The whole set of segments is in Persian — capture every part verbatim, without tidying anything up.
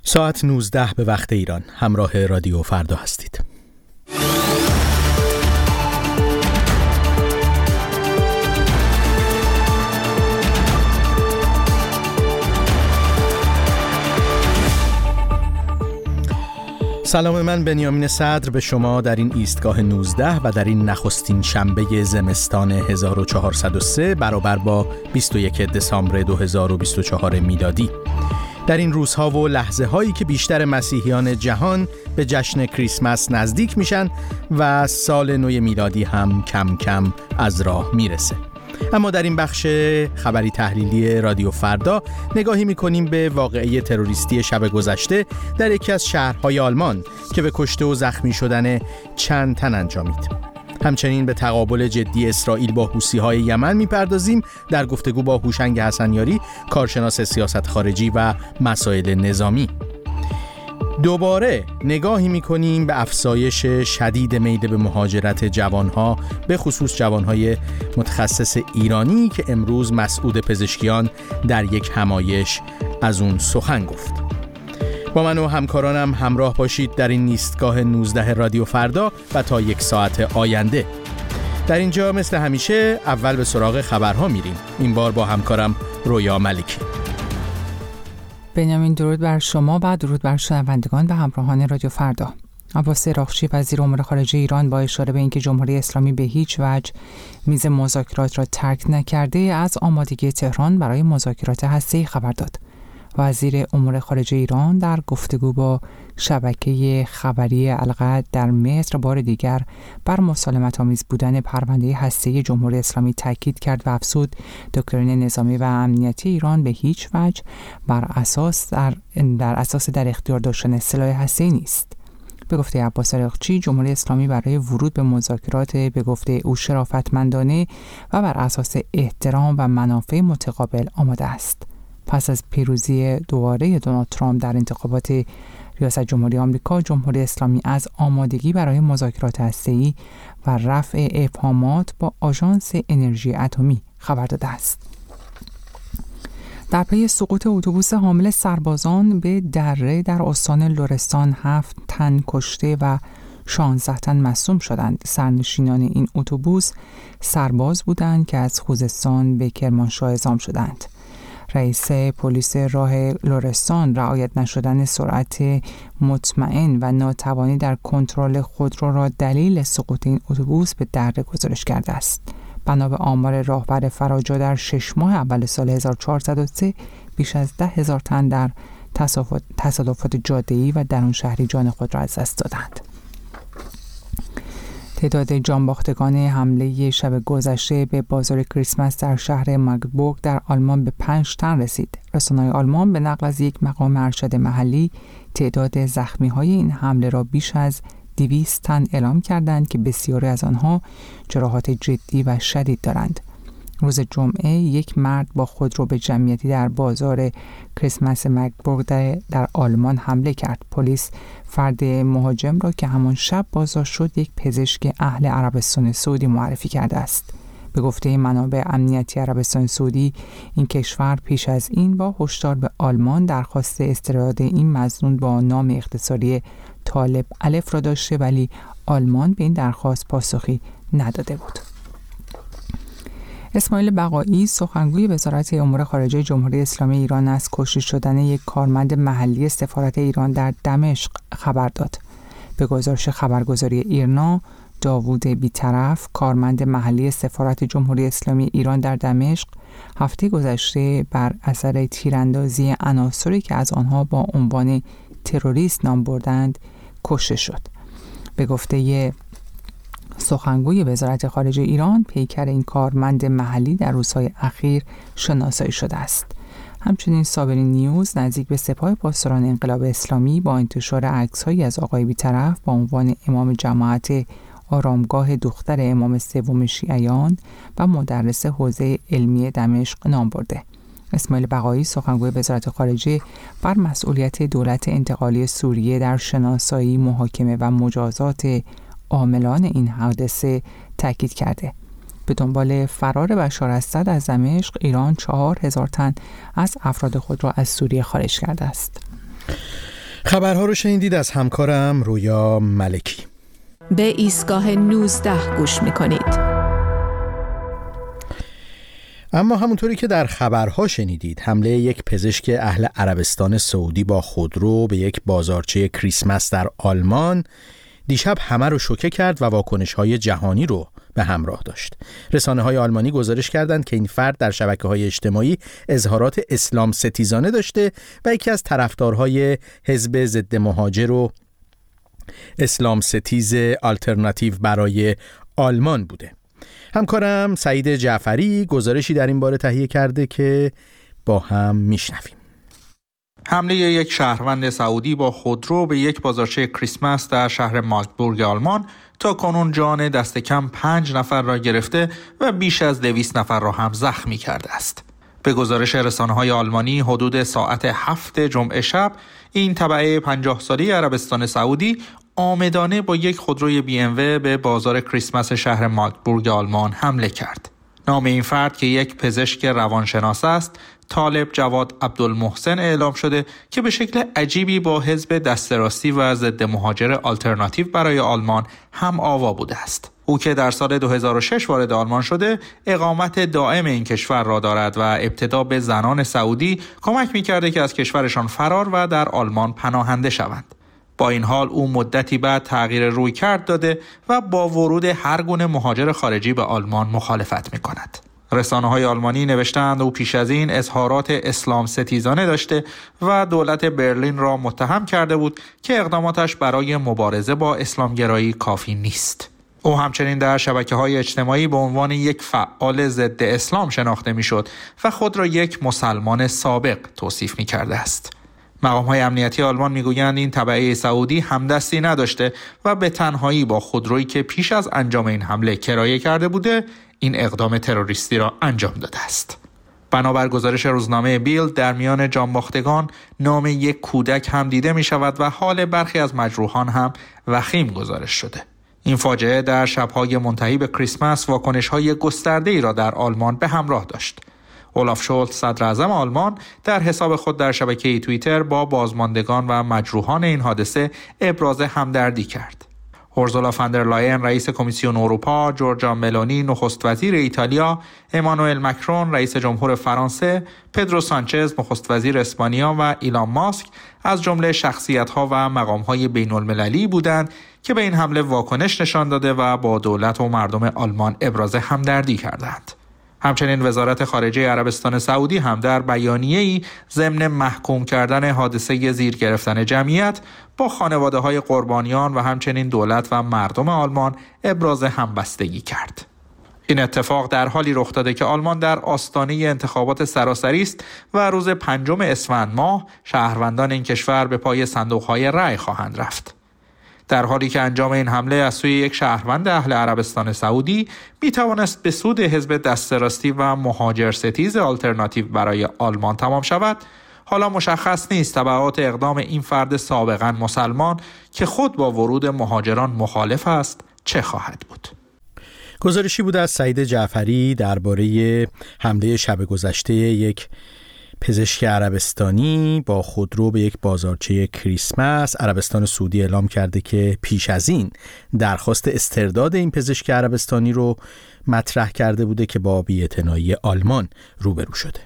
ساعت نوزده به وقت ایران. همراه رادیو فردا هستید. سلام، من بنیامین صدر به شما در این ایستگاه نوزده و در این نخستین شنبه زمستان هزار و چهارصد و سه برابر با بیست و یک دسامبر دو هزار و بیست و چهار میلادی. در این روزها و لحظه هایی که بیشتر مسیحیان جهان به جشن کریسمس نزدیک میشن و سال نو میلادی هم کم کم از راه میرسه. اما در این بخش خبری تحلیلی رادیو فردا نگاهی میکنیم به واقعه تروریستی شب گذشته در یکی از شهرهای آلمان که به کشته و زخمی شدن چند تن انجامید. همچنین به تقابل جدی اسرائیل با حوثی‌های یمن میپردازیم در گفتگو با هوشنگ حسنیاری، کارشناس سیاست خارجی و مسائل نظامی. دوباره نگاهی میکنیم به افزایش شدید میل به مهاجرت جوانها، به خصوص جوانهای متخصص ایرانی که امروز مسعود پزشکیان در یک همایش از اون سخن گفت. با من و همکارانم همراه باشید در این ایستگاه نوزده رادیو فردا و تا یک ساعت آینده. در اینجا مثل همیشه اول به سراغ خبرها میریم، این بار با همکارم رویا ملکی. بنیامین، درود بر شما و درود بر شنوندگان و همراهان رادیو فردا. عباس راغچی وزیر امور خارجه ایران با اشاره به اینکه جمهوری اسلامی به هیچ وجه میز مذاکرات را ترک نکرده از آمادگی تهران برای مذاکرات هسته‌ای خبر داد. وزیر امور خارجه ایران در گفتگو با شبکه خبری القدر در مصر بار دیگر بر مسالمت‌آمیز بودن پرونده هسته‌ای جمهوری اسلامی تاکید کرد و افزود دکترین نظامی و امنیتی ایران به هیچ وجه بر اساس در, در اساس در اختیار داشتن سلاح هسته‌ای نیست. به گفته عباس راغچی، جمهوری اسلامی برای ورود به مذاکرات به گفته او شرافتمندانه و بر اساس احترام و منافع متقابل آماده است. پس از پیروزی دوباره دونالد ترامپ در انتخابات ریاست جمهوری آمریکا، جمهوری اسلامی از آمادگی برای مذاکرات هسته‌ای و رفع ابهامات با آژانس انرژی اتمی خبر داده است. در پی سقوط اتوبوس حامل سربازان به دره در استان لرستان هفت تن کشته و شانزده تن مصدوم شدند. سرنشینان این اتوبوس سرباز بودند که از خوزستان به کرمانشاه اعزام شدند. رئیس پلیس راه لرستان رعایت نشدن سرعت مطمئن و ناتوانی در کنترل خودرو را دلیل سقوط این اتوبوس به دره گزارش کرده است. بنا به آمار راهبر فراجا در شش ماه اول سال هزار و چهارصد و سه بیش از ده هزار تن در تصادفات جاده‌ای و درون شهری جان خود را از دست دادند. تعداد جانباختگان حمله شب گذشته به بازار کریسمس در شهر ماگدبورگ در آلمان به پنج تن رسید. رسانه‌های آلمان به نقل از یک مقام ارشد محلی تعداد زخمی‌های این حمله را بیش از دویست تن اعلام کردند که بسیاری از آنها جراحات جدی و شدید دارند. روز جمعه یک مرد با خودرو به جمعیتی در بازار کریسمس ماگدبورگ در, در آلمان حمله کرد. پلیس فرد مهاجم را که همان شب بازداشت شد یک پزشک اهل عربستان سعودی معرفی کرده است. به گفته منابع امنیتی عربستان سعودی، این کشور پیش از این با هشدار به آلمان درخواست استرداد این مظنون با نام اختصاری طالب الف را داشته، ولی آلمان به این درخواست پاسخی نداده بود. اسماعیل بقایی، سخنگوی وزارت امور خارجه جمهوری اسلامی ایران، از کشته شدن یک کارمند محلی سفارت ایران در دمشق خبر داد. به گزارش خبرگزاری ایرنا، داوود بیطرف، کارمند محلی سفارت جمهوری اسلامی ایران در دمشق، هفته گذشته بر اثر تیراندازی عناصری که از آنها با عنوان تروریست نام بردند کشته شد. به گفته سخنگوی وزارت خارجه ایران، پیکر این کارمند محلی در روزهای اخیر شناسایی شده است. همچنین صابری نیوز نزدیک به سپاه پاسداران انقلاب اسلامی با انتشار عکس‌هایی از آقای بیطرف با عنوان امام جماعت آرامگاه دختر امام سوم شیعیان و مدرس حوزه علمی دمشق نام برده. اسماعیل بقایی، سخنگوی وزارت خارجه، بر مسئولیت دولت انتقالی سوریه در شناسایی، محاکمه و مجازات عاملان این حادثه تاکید کرده. به دنبال فرار بشار اسد از دمشق، ایران چهار هزار تن از افراد خود را از سوریه خارج کرده است. خبرها رو شنیدید از همکارم رویا ملکی. به ایستگاه نوزده گوش میکنید. اما همونطوری که در خبرها شنیدید، حمله یک پزشک اهل عربستان سعودی با خودرو به یک بازارچه کریسمس در آلمان دیشب همه رو شوکه کرد و واکنش‌های جهانی رو به همراه داشت. رسانه‌های آلمانی گزارش کردند که این فرد در شبکه‌های اجتماعی اظهارات اسلام ستیزانه داشته و یکی از طرفدارهای حزب ضد مهاجر و اسلام ستیز آلترناتیو برای آلمان بوده. همکارم سعید جعفری گزارشی در این باره تهیه کرده که با هم میشنویم. حمله یک شهروند سعودی با خودرو به یک بازارچه کریسمس در شهر ماگدبورگ آلمان تا کنون جان دست کم پنج نفر را گرفته و بیش از دویست نفر را هم زخمی کرده است. به گزارش رسانه‌های آلمانی حدود ساعت هفت جمعه شب این تبعه پنجاه ساله عربستان سعودی آمدانه با یک خودروی بی ام و به بازار کریسمس شهر ماگدبورگ آلمان حمله کرد. نام این فرد که یک پزشک روانشناس است، طالب جواد عبدالمحسن اعلام شده که به شکل عجیبی با حزب دست راستی و ضد مهاجر آلترناتیو برای آلمان هم آوا بوده است. او که در سال دو هزار و شش وارد آلمان شده، اقامت دائم این کشور را دارد و ابتدا به زنان سعودی کمک می‌کرده که از کشورشان فرار و در آلمان پناهنده شوند. با این حال او مدتی بعد تغییر رویکرد داده و با ورود هر گونه مهاجر خارجی به آلمان مخالفت می‌کند. رسانه‌های آلمانی نوشتند او پیش از این اظهارات اسلام ستیزانه داشته و دولت برلین را متهم کرده بود که اقداماتش برای مبارزه با اسلامگرایی کافی نیست. او همچنین در شبکه‌های اجتماعی به عنوان یک فعال ضد اسلام شناخته می‌شد و خود را یک مسلمان سابق توصیف می‌کرده است. مقام‌های امنیتی آلمان می‌گویند این تبعه سعودی همدستی نداشته و به تنهایی با خودرویی که پیش از انجام این حمله کرایه کرده بوده این اقدام تروریستی را انجام داده است. بنابر گزارش روزنامه بیلد در میان جانباختگان نام یک کودک هم دیده می شود و حال برخی از مجروحان هم وخیم گزارش شده. این فاجعه در شب‌های منتهی به کریسمس واکنش‌های گسترده‌ای را در آلمان به همراه داشت. اولاف شولز صدر اعظم آلمان در حساب خود در شبکه توییتر با بازماندگان و مجروحان این حادثه ابراز همدردی کرد. اورسولا فاندر لاین رئیس کمیسیون اروپا، جورجا ملونی نخست وزیر ایتالیا، امانوئل مکرون رئیس جمهور فرانسه، پدرو سانچز نخست وزیر اسپانیا و ایلان ماسک از جمله شخصیت‌ها و مقام‌های بین‌المللی بودند که به این حمله واکنش نشان داده و با دولت و مردم آلمان ابراز همدردی کردند. همچنین وزارت خارجه عربستان سعودی هم در بیانیه‌ای ضمن محکوم کردن حادثه زیر گرفتن جمعیت با خانواده‌های قربانیان و همچنین دولت و مردم آلمان ابراز همبستگی کرد. این اتفاق در حالی رخ داده که آلمان در آستانه انتخابات سراسری است و روز پنجم اسفند ماه شهروندان این کشور به پای صندوق‌های رأی خواهند رفت. در حالی که انجام این حمله از سوی یک شهروند اهل عربستان سعودی می توانست به سود حزب دست راستی و مهاجر ستیز آلترناتیو برای آلمان تمام شود، حالا مشخص نیست تبعات اقدام این فرد سابقاً مسلمان که خود با ورود مهاجران مخالف است چه خواهد بود. گزارشی بود از سعید جعفری درباره حمله شب گذشته یک پزشک عربستانی با خودرو به یک بازارچه کریسمس. عربستان سعودی اعلام کرده که پیش از این درخواست استرداد این پزشک عربستانی رو مطرح کرده بوده که با بی‌اعتنایی آلمان روبرو شده.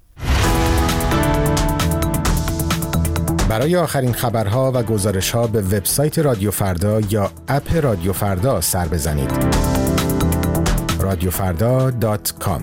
برای آخرین خبرها و گزارش‌ها به وبسایت رادیو فردا یا اپ رادیو فردا سر بزنید. رادیو فردا دات کام.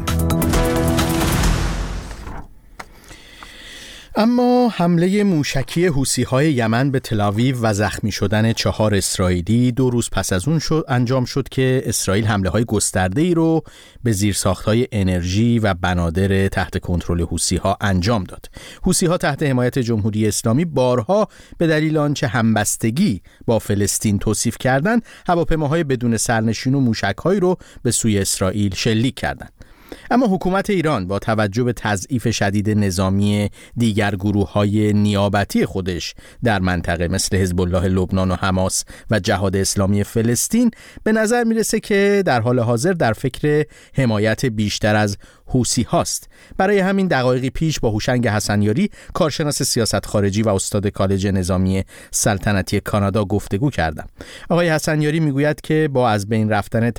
اما حمله موشکی حوثی‌های یمن به تل‌آویو و زخمی شدن چهار اسرائیلی دو روز پس از اون شد انجام شد که اسرائیل حمله‌های گسترده‌ای رو به زیرساخت‌های انرژی و بنادر تحت کنترل حوثی‌ها انجام داد. حوثی‌ها تحت حمایت جمهوری اسلامی بارها به دلیل آنچه همبستگی با فلسطین توصیف کردند، هواپیماهای بدون سرنشین و موشک‌هایی رو به سوی اسرائیل شلیک کردند. اما حکومت ایران با توجه به تضعیف شدید نظامی دیگر گروه‌های نیابتی خودش در منطقه مثل حزب الله لبنان و حماس و جهاد اسلامی فلسطین به نظر میرسه که در حال حاضر در فکر حمایت بیشتر از حوثی هاست. برای همین دقایقی پیش با هوشنگ حسنیاری، کارشناس سیاست خارجی و استاد کالج نظامی سلطنتی کانادا گفتگو کردم. آقای حسنیاری میگوید که با از بین رفتن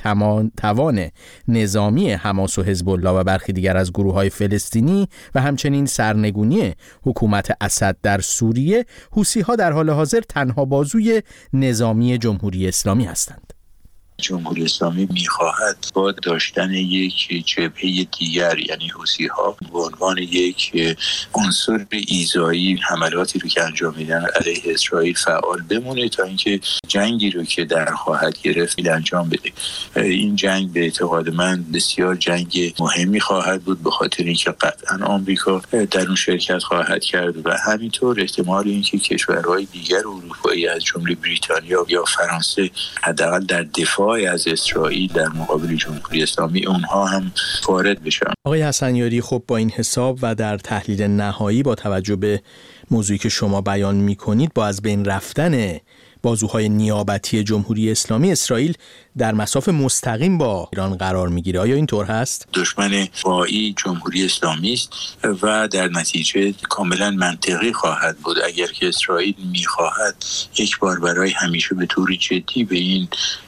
توان نظامی حماس و حزب الله و برخی دیگر از گروه‌های فلسطینی و همچنین سرنگونی حکومت اسد در سوریه، حوثی‌ها در حال حاضر تنها بازوی نظامی جمهوری اسلامی هستند. جمهوری اسلامی می‌خواهد با داشتن یک جبهه دیگر، یعنی حوثی‌ها، به عنوان یک عنصر ایذایی حملاتی رو که انجام میدن علیه اسرائیل فعال بمونه تا اینکه جنگی رو که در خواهد گرفت انجام بده. این جنگ به اعتقاد من بسیار جنگ مهمی خواهد بود، به خاطر اینکه قطعاً آمریکا در اون شرکت خواهد کرد و همینطور احتمال اینکه کشورهای دیگر اروپایی از جمله بریتانیا یا فرانسه حداقل در دفاع از اسرائیل در مقابل جمهوری اسلامی اونها هم وارد بشن. آقای حسنیاری، خب با این حساب و در تحلیل نهایی با توجه به موضوعی که شما بیان می‌کنید، با از بین رفتن بازوهای نیابتی جمهوری اسلامی، اسرائیل در مساف مستقیم با ایران قرار میگیره. آیا اینطور هست؟ دشمن واقعی جمهوری اسلامی است و در نتیجه کاملا منطقی خواهد بود اگر که اسرائیل میخواهد یک بار برای همیشه به طور جدی به این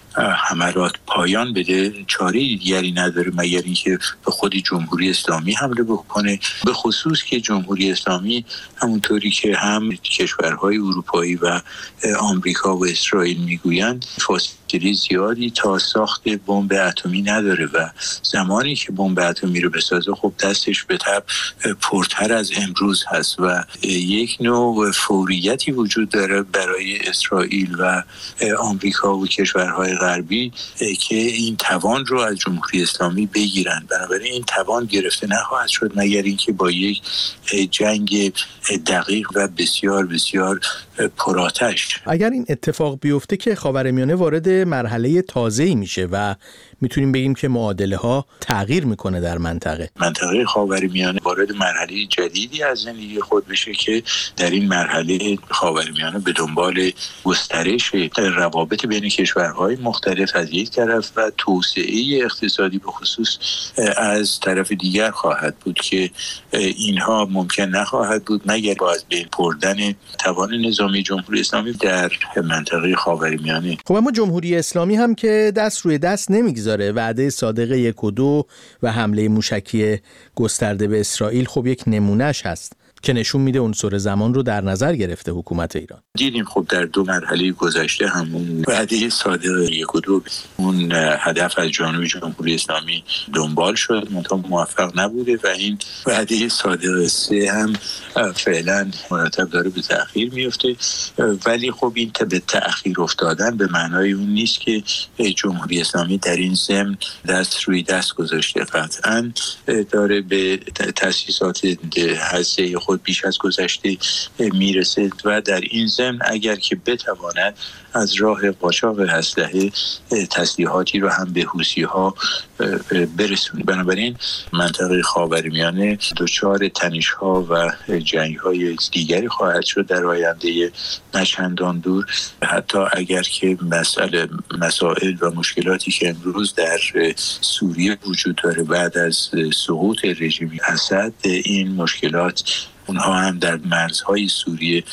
حملات پایان بده، چاره دیگری نداره مگر اینکه به خود جمهوری اسلامی حمله بکنه، به خصوص که جمهوری اسلامی همونطوری که هم کشورهای اروپایی و آمریکا و اسرائیل میگویند فاصله زیادی تا ساخت بمب اتمی نداره و زمانی که بمب اتمی رو بسازه خب دستش به تبع پرتر از امروز هست و یک نوع فوریتی وجود داره برای اسرائیل و آمریکا و کشورهای غربی که این توان رو از جمهوری اسلامی بگیرن. بنابراین این توان گرفته نخواهد شد مگر اینکه با یک جنگ دقیق و بسیار بسیار پرآتش. اگر این اتفاق بیفته که خاورمیانه وارد مرحله تازه‌ای میشه و میتونیم بگیم که معادله ها تغییر میکنه در منطقه. منطقه خاورمیانه وارد مرحله جدیدی از زندگی خود بشه که در این مرحله خاورمیانه به دنبال گسترش روابط بین کشورهای مختلف از یک طرف و توسعه اقتصادی به خصوص از طرف دیگر خواهد بود که اینها ممکن نخواهد بود مگر با از بین بردن توان نظامی جمهوری اسلامی در منطقه خاورمیانه. خب اما جمهوری اسلامی هم که دست روی دست نمیگذاره، وعده صادق یک و دو و حمله موشکی گسترده به اسرائیل خب یک نمونهش هست که نشون میده عنصر زمان رو در نظر گرفته حکومت ایران. دیدیم خب در دو مرحله گذشته همون وعده صادق یک و دو اون هدف از جانب جمهوری اسلامی دنبال شد منتها موفق نبوده و این وعده صادق سه هم فعلا مرتب داره به تأخیر میفته. ولی خب این به تأخیر افتادن به معنای اون نیست که جمهوری اسلامی در این ضمن دست روی دست گذاشته. قطعاً داره به تأسیسات هسته خود بیش از گذشته میرسه و در این ضمن اگر که بتواند از راه قاچاق اسلحه تسلیحاتی رو هم به حوثی‌ها برسونه. بنابراین منطقه خاورمیانه دچار تنش‌ها و جنگ‌های دیگری خواهد شد در آینده نچندان دور، حتی اگر که مسئله مسائل و مشکلاتی که امروز در سوریه وجود داره بعد از سقوط رژیم اسد این مشکلات اونها هم در مرزهای سوریه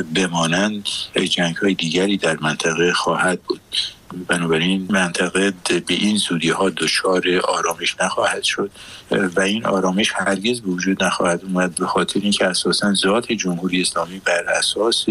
بمانند جنگ‌های دیگری در منطقه خواهد بود. بنابراین منطقه به این زودی ها دچار آرامش نخواهد شد و این آرامش هرگز به وجود نخواهد اومد به خاطر اینکه اساساً ذات جمهوری اسلامی بر اساس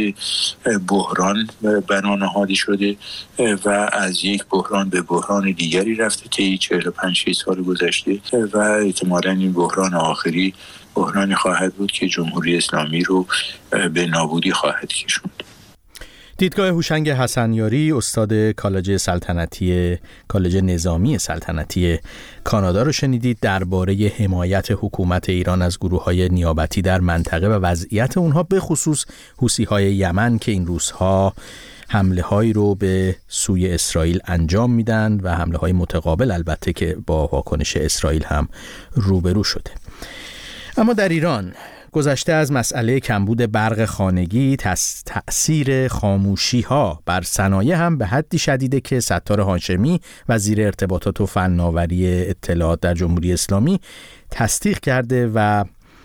بحران بنا نهاده شده و از یک بحران به بحران دیگری رفته طی چهل و پنج سال گذشته و احتمالاً این بحران آخری بحرانی خواهد بود که جمهوری اسلامی رو به نابودی خواهد کشوند. دیدگاه هوشنگ حسنیاری، استاد کالج سلطنتی کالج نظامی سلطنتی کانادا رو شنیدید درباره حمایت حکومت ایران از گروه‌های نیابتی در منطقه و وضعیت اونها، به خصوص حوثی‌های یمن که این روزها حمله هایی رو به سوی اسرائیل انجام میدن و حمله های متقابل البته که با واکنش اسرائیل هم روبرو شده. اما در ایران گذشته از مسئله کمبود برق خانگی، تس... تأثیر خاموشی ها بر صنایع هم به حدی شدیده که ستار هاشمی وزیر ارتباطات و فناوری اطلاعات در جمهوری اسلامی تصدیق کرده و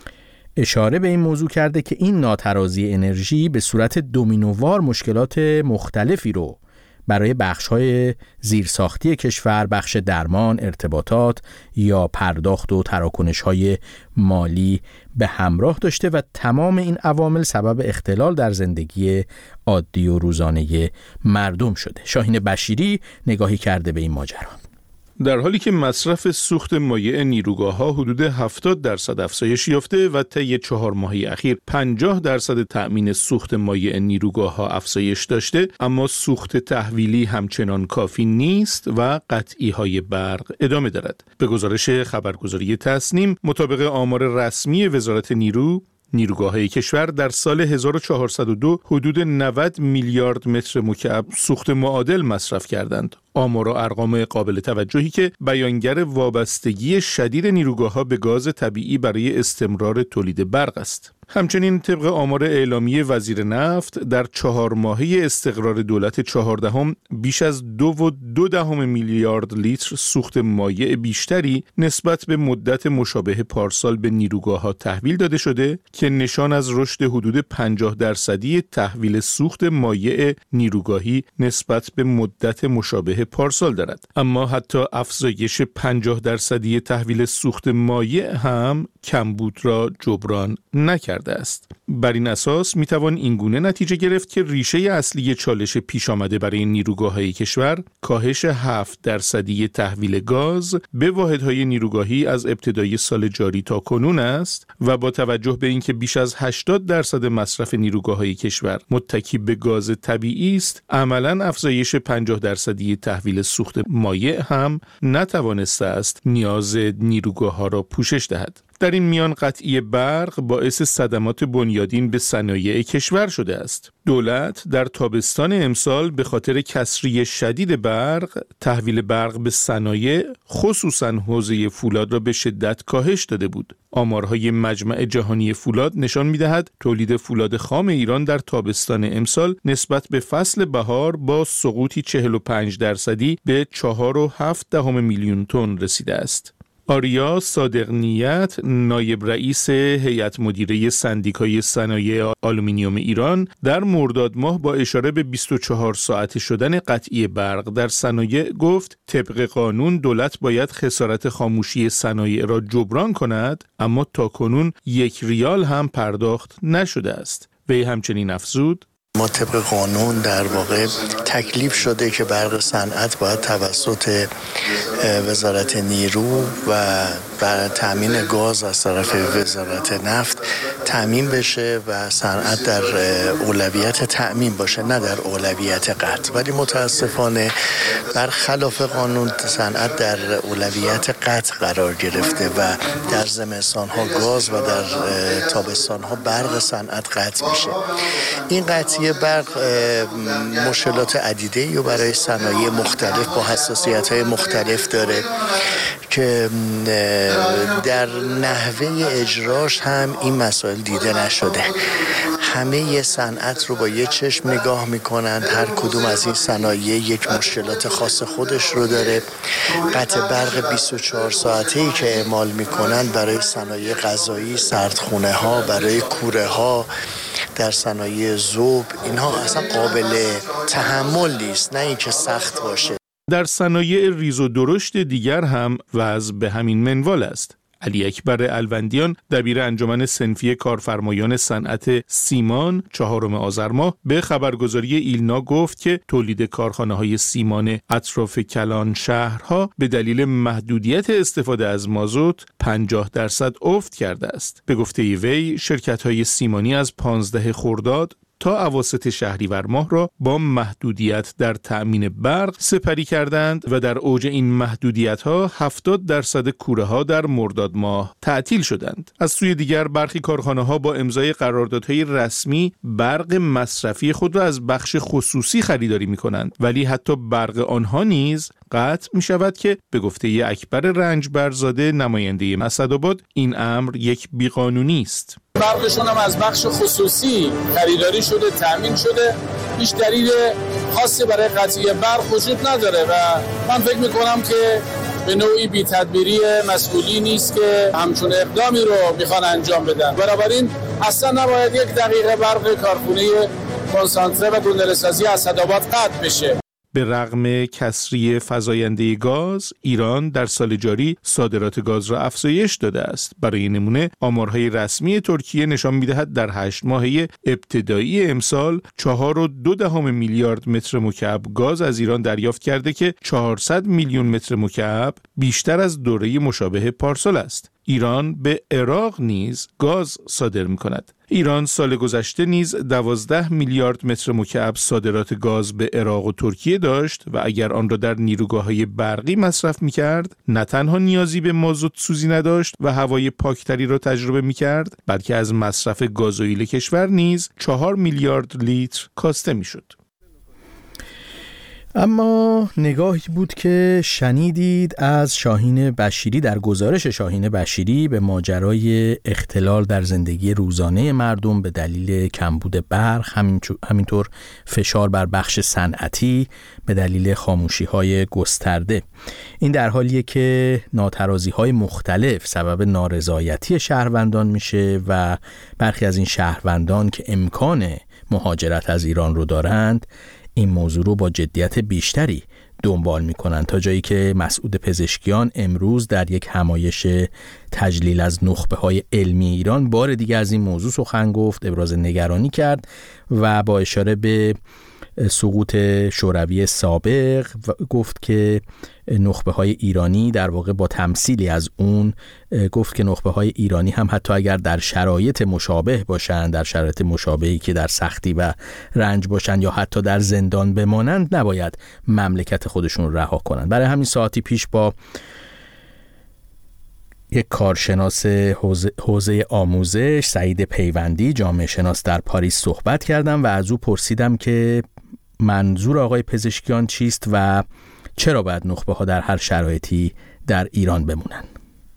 اشاره به این موضوع کرده که این ناترازی انرژی به صورت دومینووار مشکلات مختلفی رو برای بخش‌های زیرساختی کشور، بخش درمان، ارتباطات یا پرداخت و تراکنش‌های مالی به همراه داشته و تمام این عوامل سبب اختلال در زندگی عادی و روزانه مردم شده. شاهین بشیری نگاهی کرده به این ماجرا. در حالی که مصرف سوخت مایع نیروگاه‌ها حدود هفتاد درصد افزایش یافته و طی چهار ماهه اخیر پنجاه درصد تأمین سوخت مایع نیروگاه‌ها افزایش داشته، اما سوخت تحویلی همچنان کافی نیست و قطعی‌های برق ادامه دارد. به گزارش خبرگزاری تصنیم، مطابق آمار رسمی وزارت نیرو، نیروگاه‌های کشور در سال هزار و چهارصد و دو حدود نود میلیارد متر مکعب سوخت معادل مصرف کردند. آمار و ارقام قابل توجهی که بیانگر وابستگی شدید نیروگاه‌ها به گاز طبیعی برای استمرار تولید برق است. همچنین طبق آمار اعلامی وزیر نفت در چهار ماهه استقرار دولت چهاردهم بیش از دو و دو دهم میلیارد لیتر سوخت مایع بیشتری نسبت به مدت مشابه پارسال به نیروگاه‌ها تحویل داده شده که نشان از رشد حدود پنجاه درصدی تحویل سوخت مایع نیروگاهی نسبت به مدت مشابه پارسال دارد. اما حتی افزایش پنجاه درصدی تحویل سوخت مایع هم کمبود را جبران نکرده است. بر این اساس میتوان اینگونه نتیجه گرفت که ریشه اصلی چالش پیش آمده برای نیروگاه‌های کشور کاهش هفت درصدی تحویل گاز به واحدهای نیروگاهی از ابتدای سال جاری تا کنون است و با توجه به اینکه بیش از هشتاد درصد مصرف نیروگاه‌های کشور متکی به گاز طبیعی است، عملاً افزایش پنجاه درصدی تحویل سوخت مایع هم نتوانسته است نیاز نیروگاه‌ها را پوشش دهد. در این میان قطعی برق باعث صدمات بنیادین به صنایع کشور شده است. دولت در تابستان امسال به خاطر کسری شدید برق، تحویل برق به صنایع خصوصاً حوزه فولاد را به شدت کاهش داده بود. آمارهای مجمع جهانی فولاد نشان می‌دهد تولید فولاد خام ایران در تابستان امسال نسبت به فصل بهار با سقوطی چهل و پنج درصدی به چهار و هفت دهم میلیون تن رسیده است. آریا صادق نیت، نایب رئیس هیئت مدیره سندیکای صنایع آلومینیوم ایران، در مرداد ماه با اشاره به بیست و چهار ساعته شدن قطعی برق در صنایع گفت طبق قانون دولت باید خسارت خاموشی صنایع را جبران کند، اما تاکنون یک ریال هم پرداخت نشده است. وی همچنین افزود: ما طبق قانون در واقع تکلیف شده که برق صنعت باید توسط وزارت نیرو و بر تامین گاز از طرف وزارت نفت تامین بشه و صنعت در اولویت تامین باشه، نه در اولویت قطع. ولی متاسفانه برخلاف قانون صنعت در اولویت قطع قرار گرفته و در زمستان‌ها گاز و در تابستان‌ها برق صنعت قطع میشه. این قطعی برق مشکلات عدیده‌ای و برای صنایع مختلف با حساسیت‌های مختلف داره که در نحوه اجراش هم این مسائل دیده نشده. همه صنعت رو با یه چشم نگاه میکنند، هر کدوم از این صنایع یک مشکلات خاص خودش رو داره. قطع برق بیست و چهار ساعته‌ای که اعمال میکنند برای صنایع غذایی، سردخونه ها، برای کوره ها، در صنایع ذوب، اینها اصلا قابل تحمل نیست، نه اینکه سخت باشه. در صنایع ریز و درشت دیگر هم وضع به همین منوال است. علی اکبر الوندیان، دبیر انجمن صنفی کارفرمایان صنعت سیمان، چهارم آذر ماه به خبرگزاری ایلنا گفت که تولید کارخانه‌های سیمان اطراف کلان شهرها به دلیل محدودیت استفاده از مازوت پنجاه درصد افت کرده است. به گفته وی، شرکت‌های سیمانی از پانزده خرداد تا اواسط شهریور ماه را با محدودیت در تأمین برق سپری کردند و در اوج این محدودیت‌ها هفتاد درصد کوره‌ها در مرداد ماه تعطیل شدند. از سوی دیگر برخی کارخانه‌ها با امضای قراردادهای رسمی برق مصرفی خود را از بخش خصوصی خریداری می‌کنند، ولی حتی برق آنها نیز قطع می شود که به گفته اکبر رنجبرزاده نماینده اسدآباد این امر یک بیقانونی است. برقشون هم از بخش خصوصی خریداری شده، تامین شده، هیچ دلیل خاصی برای قطعی برق وجود نداره و من فکر میکنم که به نوعی بی تدبیری مسئولی نیست که همچون اقدامی رو میخوان انجام بدن. بنابراین اصلا نباید یک دقیقه برق کارخونه کنسانتره و گندله‌سازی اسدآباد قطع بشه. به رغم کسری فزاینده گاز، ایران در سال جاری صادرات گاز را افزایش داده است. برای نمونه، آمارهای رسمی ترکیه نشان می‌دهد در هشت ماهه ابتدایی امسال چهار و دو دهم میلیارد متر مکعب گاز از ایران دریافت کرده که چهارصد میلیون متر مکعب بیشتر از دوره مشابه پارسال است. ایران به عراق نیز گاز صادر می‌کند. ایران سال گذشته نیز دوازده میلیارد متر مکعب صادرات گاز به عراق و ترکیه داشت و اگر آن را در نیروگاه‌های برقی مصرف می‌کرد، نه تنها نیازی به مازوت سوزی نداشت و هوای پاکتری را تجربه می‌کرد، بلکه از مصرف گازوئیل کشور نیز چهار میلیارد لیتر کاسته می‌شد. اما نگاهی بود که شنیدید از شاهین بشیری در گزارش شاهین بشیری به ماجرای اختلال در زندگی روزانه مردم به دلیل کمبود برق، همینطور فشار بر بخش صنعتی به دلیل خاموشی‌های گسترده. این در حالیه که ناترازی‌های مختلف سبب نارضایتی شهروندان میشه و برخی از این شهروندان که امکان مهاجرت از ایران رو دارند این موضوع رو با جدیت بیشتری دنبال میکنن، تا جایی که مسعود پزشکیان امروز در یک همایش تجلیل از نخبه های علمی ایران بار دیگه از این موضوع سخن گفت، ابراز نگرانی کرد و با اشاره به سقوط شوروی سابق گفت که نخبه های ایرانی در واقع با تمثیلی از اون گفت که نخبه های ایرانی هم حتی اگر در شرایط مشابه باشند، در شرایط مشابهی که در سختی و رنج باشند یا حتی در زندان بمانند، نباید مملکت خودشون رها کنند. برای همین ساعتی پیش با یک کارشناس حوزه آموزش، سعید پیوندی، جامعه شناس در پاریس صحبت کردم و از او پرسیدم که منظور آقای پزشکیان چیست و چرا باید نخبه ها در هر شرایطی در ایران بمونن؟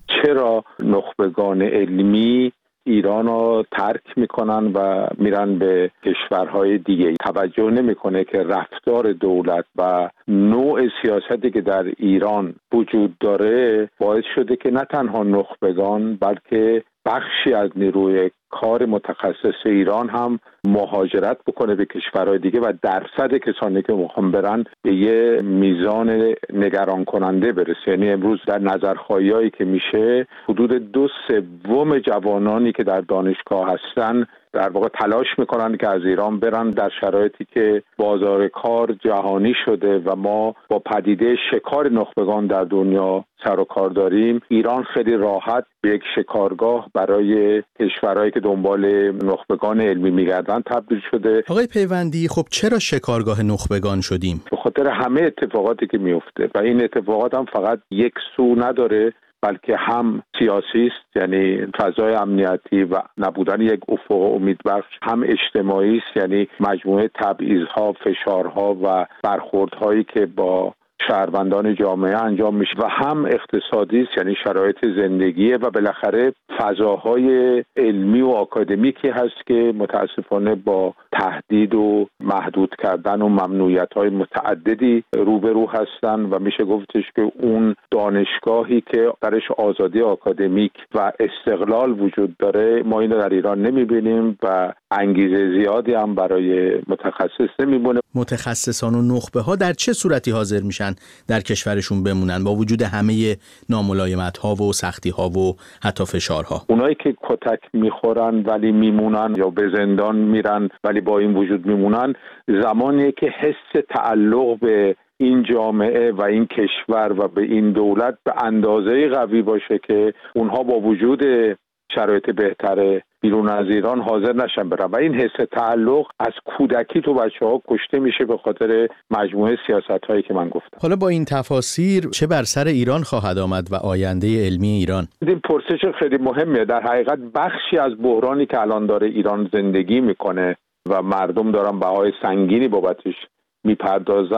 چرا نخبگان علمی ایران رو ترک میکنن و میرن به کشورهای دیگه؟ توجه نمیکنه که رفتار دولت و نوع سیاستی که در ایران وجود داره باعث شده که نه تنها نخبگان بلکه بخشی از نیروی کار متخصص ایران هم مهاجرت بکنه به کشورهای دیگه و درصد کسانی که میخوان برن به یه میزان نگران کننده برسه. یعنی امروز در نظرخوایی‌هایی که میشه حدود دو سوم جوانانی که در دانشگاه هستن در واقع تلاش میکنن که از ایران برن، در شرایطی که بازار کار جهانی شده و ما با پدیده شکار نخبگان در دنیا سر و کار داریم. ایران خیلی راحت به یک شکارگاه برای کشورهایی که دنبال نخبگان علمی میگردن تبدیل شده. آقای پیوندی، خب چرا شکارگاه نخبگان شدیم؟ به خاطر همه اتفاقاتی که میفته و این اتفاقات هم فقط یک سو نداره، بلکه هم سیاسی است، یعنی فضای امنیتی و نبودن یک افق امیدبخش، هم اجتماعی است، یعنی مجموعه تبعیض‌ها، فشارها و برخوردهایی که با شهروندان جامعه انجام میشه و هم اقتصادی است، یعنی شرایط زندگیه و بالاخره فضاهای علمی و آکادمیکی هست که متاسفانه با تهدید و محدود کردن و ممنوعیت‌های متعددی روبرو هستن و میشه گفتش که اون دانشگاهی که درش آزادی آکادمیک و استقلال وجود داره ما اینو در ایران نمیبینیم و انگیزه زیادی هم برای متخصص نمیمونه. متخصصان و نخبه ها در چه صورتی حاضر میشن در کشورشون بمونن با وجود همه ناملایمت ها و سختی ها و حتی فشارها؟ اونایی که کتک میخورن ولی میمونن یا به زندان میرن ولی با این وجود میمونن، زمانیه که حس تعلق به این جامعه و این کشور و به این دولت به اندازه قوی باشه که اونها با وجود شرایط بهتره بیرون از ایران حاضر نشن برن و این حس تعلق از کودکی تو بچه‌ها کشته میشه به خاطر مجموعه سیاست‌هایی که من گفتم. حالا با این تفاسیر چه بر سر ایران خواهد آمد و آینده علمی ایران؟ این پرسش خیلی مهمه. در حقیقت بخشی از بحرانی که الان داره ایران زندگی میکنه و مردم دارن بهای سنگینی بابتش میپردازن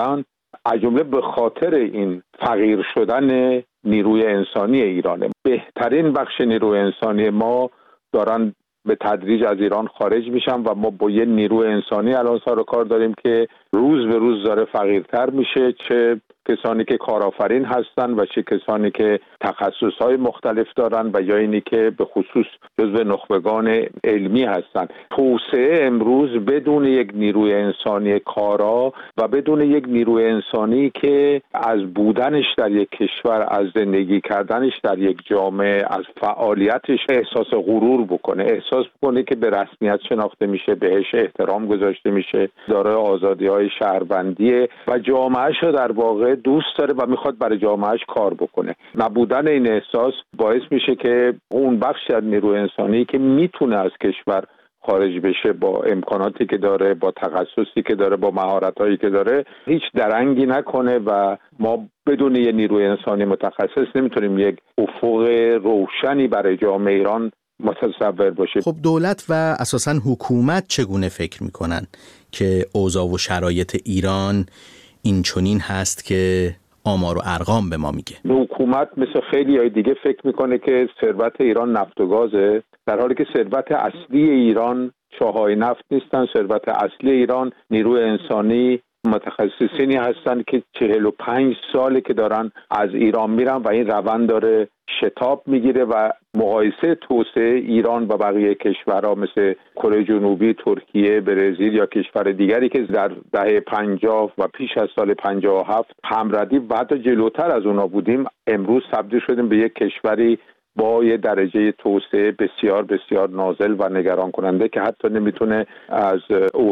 از جمله به خاطر این فقیر شدن نیروی انسانی ایرانه. بهترین بخش نیروی انسانی ما دارن به تدریج از ایران خارج میشن و ما با یه نیروی انسانی الان سر و کار داریم که روز به روز داره فقیرتر میشه، چه کسانی که کارآفرین هستن و چه کسانی که تخصصهای مختلف دارن و یا اینی که به خصوص جزو نخبگان علمی هستن. توسعه امروز بدون یک نیروی انسانی کارا و بدون یک نیروی انسانی که از بودنش در یک کشور، از زندگی کردنش در یک جامعه، از فعالیتش احساس غرور بکنه، احساس بکنه که به رسمیت شناخته میشه، بهش احترام گذاشته میشه، داره آزادی‌های شهروندیه و جامعهش رو در واقع دوست داره و میخواد برای جامعهش کار بکنه. نبودن این احساس باعث میشه که اون بخش از نیروی انسانی که میتونه از کشور خارج بشه با امکاناتی که داره، با تخصصی که داره، با مهارتایی که داره، هیچ درنگی نکنه و ما بدون یه نیروی انسانی متخصص نمیتونیم یک افق روشنی برای جامعه ایران متصور باشه. خب دولت و اساساً حکومت چگونه فکر میکنن که اوضاع و شرایط ایران این چنین هست که آمار و ارقام به ما میگه؟ حکومت مثل خیلی های دیگه فکر میکنه که ثروت ایران نفت و گازه، در حالی که ثروت اصلی ایران چاهای نفت نیستن. ثروت اصلی ایران نیروی انسانی، متخصصینی هستن که چهل و پنج ساله که دارن از ایران میرن و این روند داره شتاب میگیره و مقایسه توسعه ایران و بقیه کشورها مثل کره جنوبی، ترکیه، برزیل یا کشور دیگری که در دهه پنجاه و پیش از سال پنجاه و هفت همردی و حتی جلوتر از اونا بودیم، امروز تبدیل شدیم به یک کشوری با یه درجه توسعه بسیار بسیار نازل و نگران کننده که حتی نمیتونه از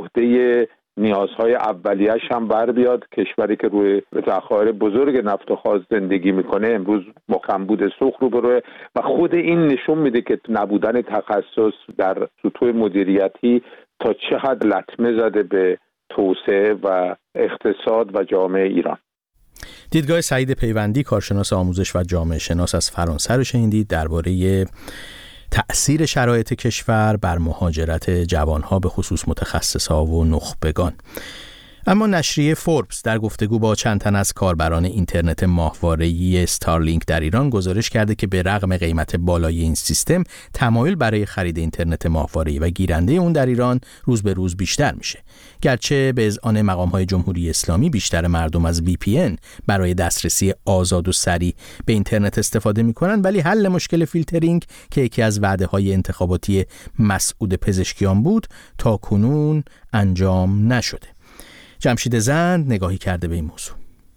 عهده نیازهای اولیه‌اش هم بر بیاد. کشوری که روی ذخایر بزرگ نفت و خاز زندگی میکنه امروز با کمبود سوخت روبروه و خود این نشون میده که نبودن تخصص در سطوح مدیریتی تا چه حد لطمه زده به توسعه و اقتصاد و جامعه ایران. دیدگاه سعید پیوندی، کارشناس آموزش و جامعه شناس از فرانسه رو شنیدید درباره تأثیر شرایط کشور بر مهاجرت جوانها به خصوص متخصصها و نخبگان. اما نشریه فوربس در گفتگو با چند تن از کاربران اینترنت ماهواره‌ای استارلینک در ایران گزارش کرده که به رغم قیمت بالای این سیستم، تمایل برای خرید اینترنت ماهواره‌ای و گیرنده اون در ایران روز به روز بیشتر میشه. گرچه به اذعان مقام‌های جمهوری اسلامی بیشتر مردم از وی پی ان برای دسترسی آزاد و سریع به اینترنت استفاده میکنن، ولی حل مشکل فیلترینگ که یکی از وعده‌های انتخاباتی مسعود پزشکیان بود تا کنون انجام نشده. جمشید زند نگاهی کرده به این موضوع.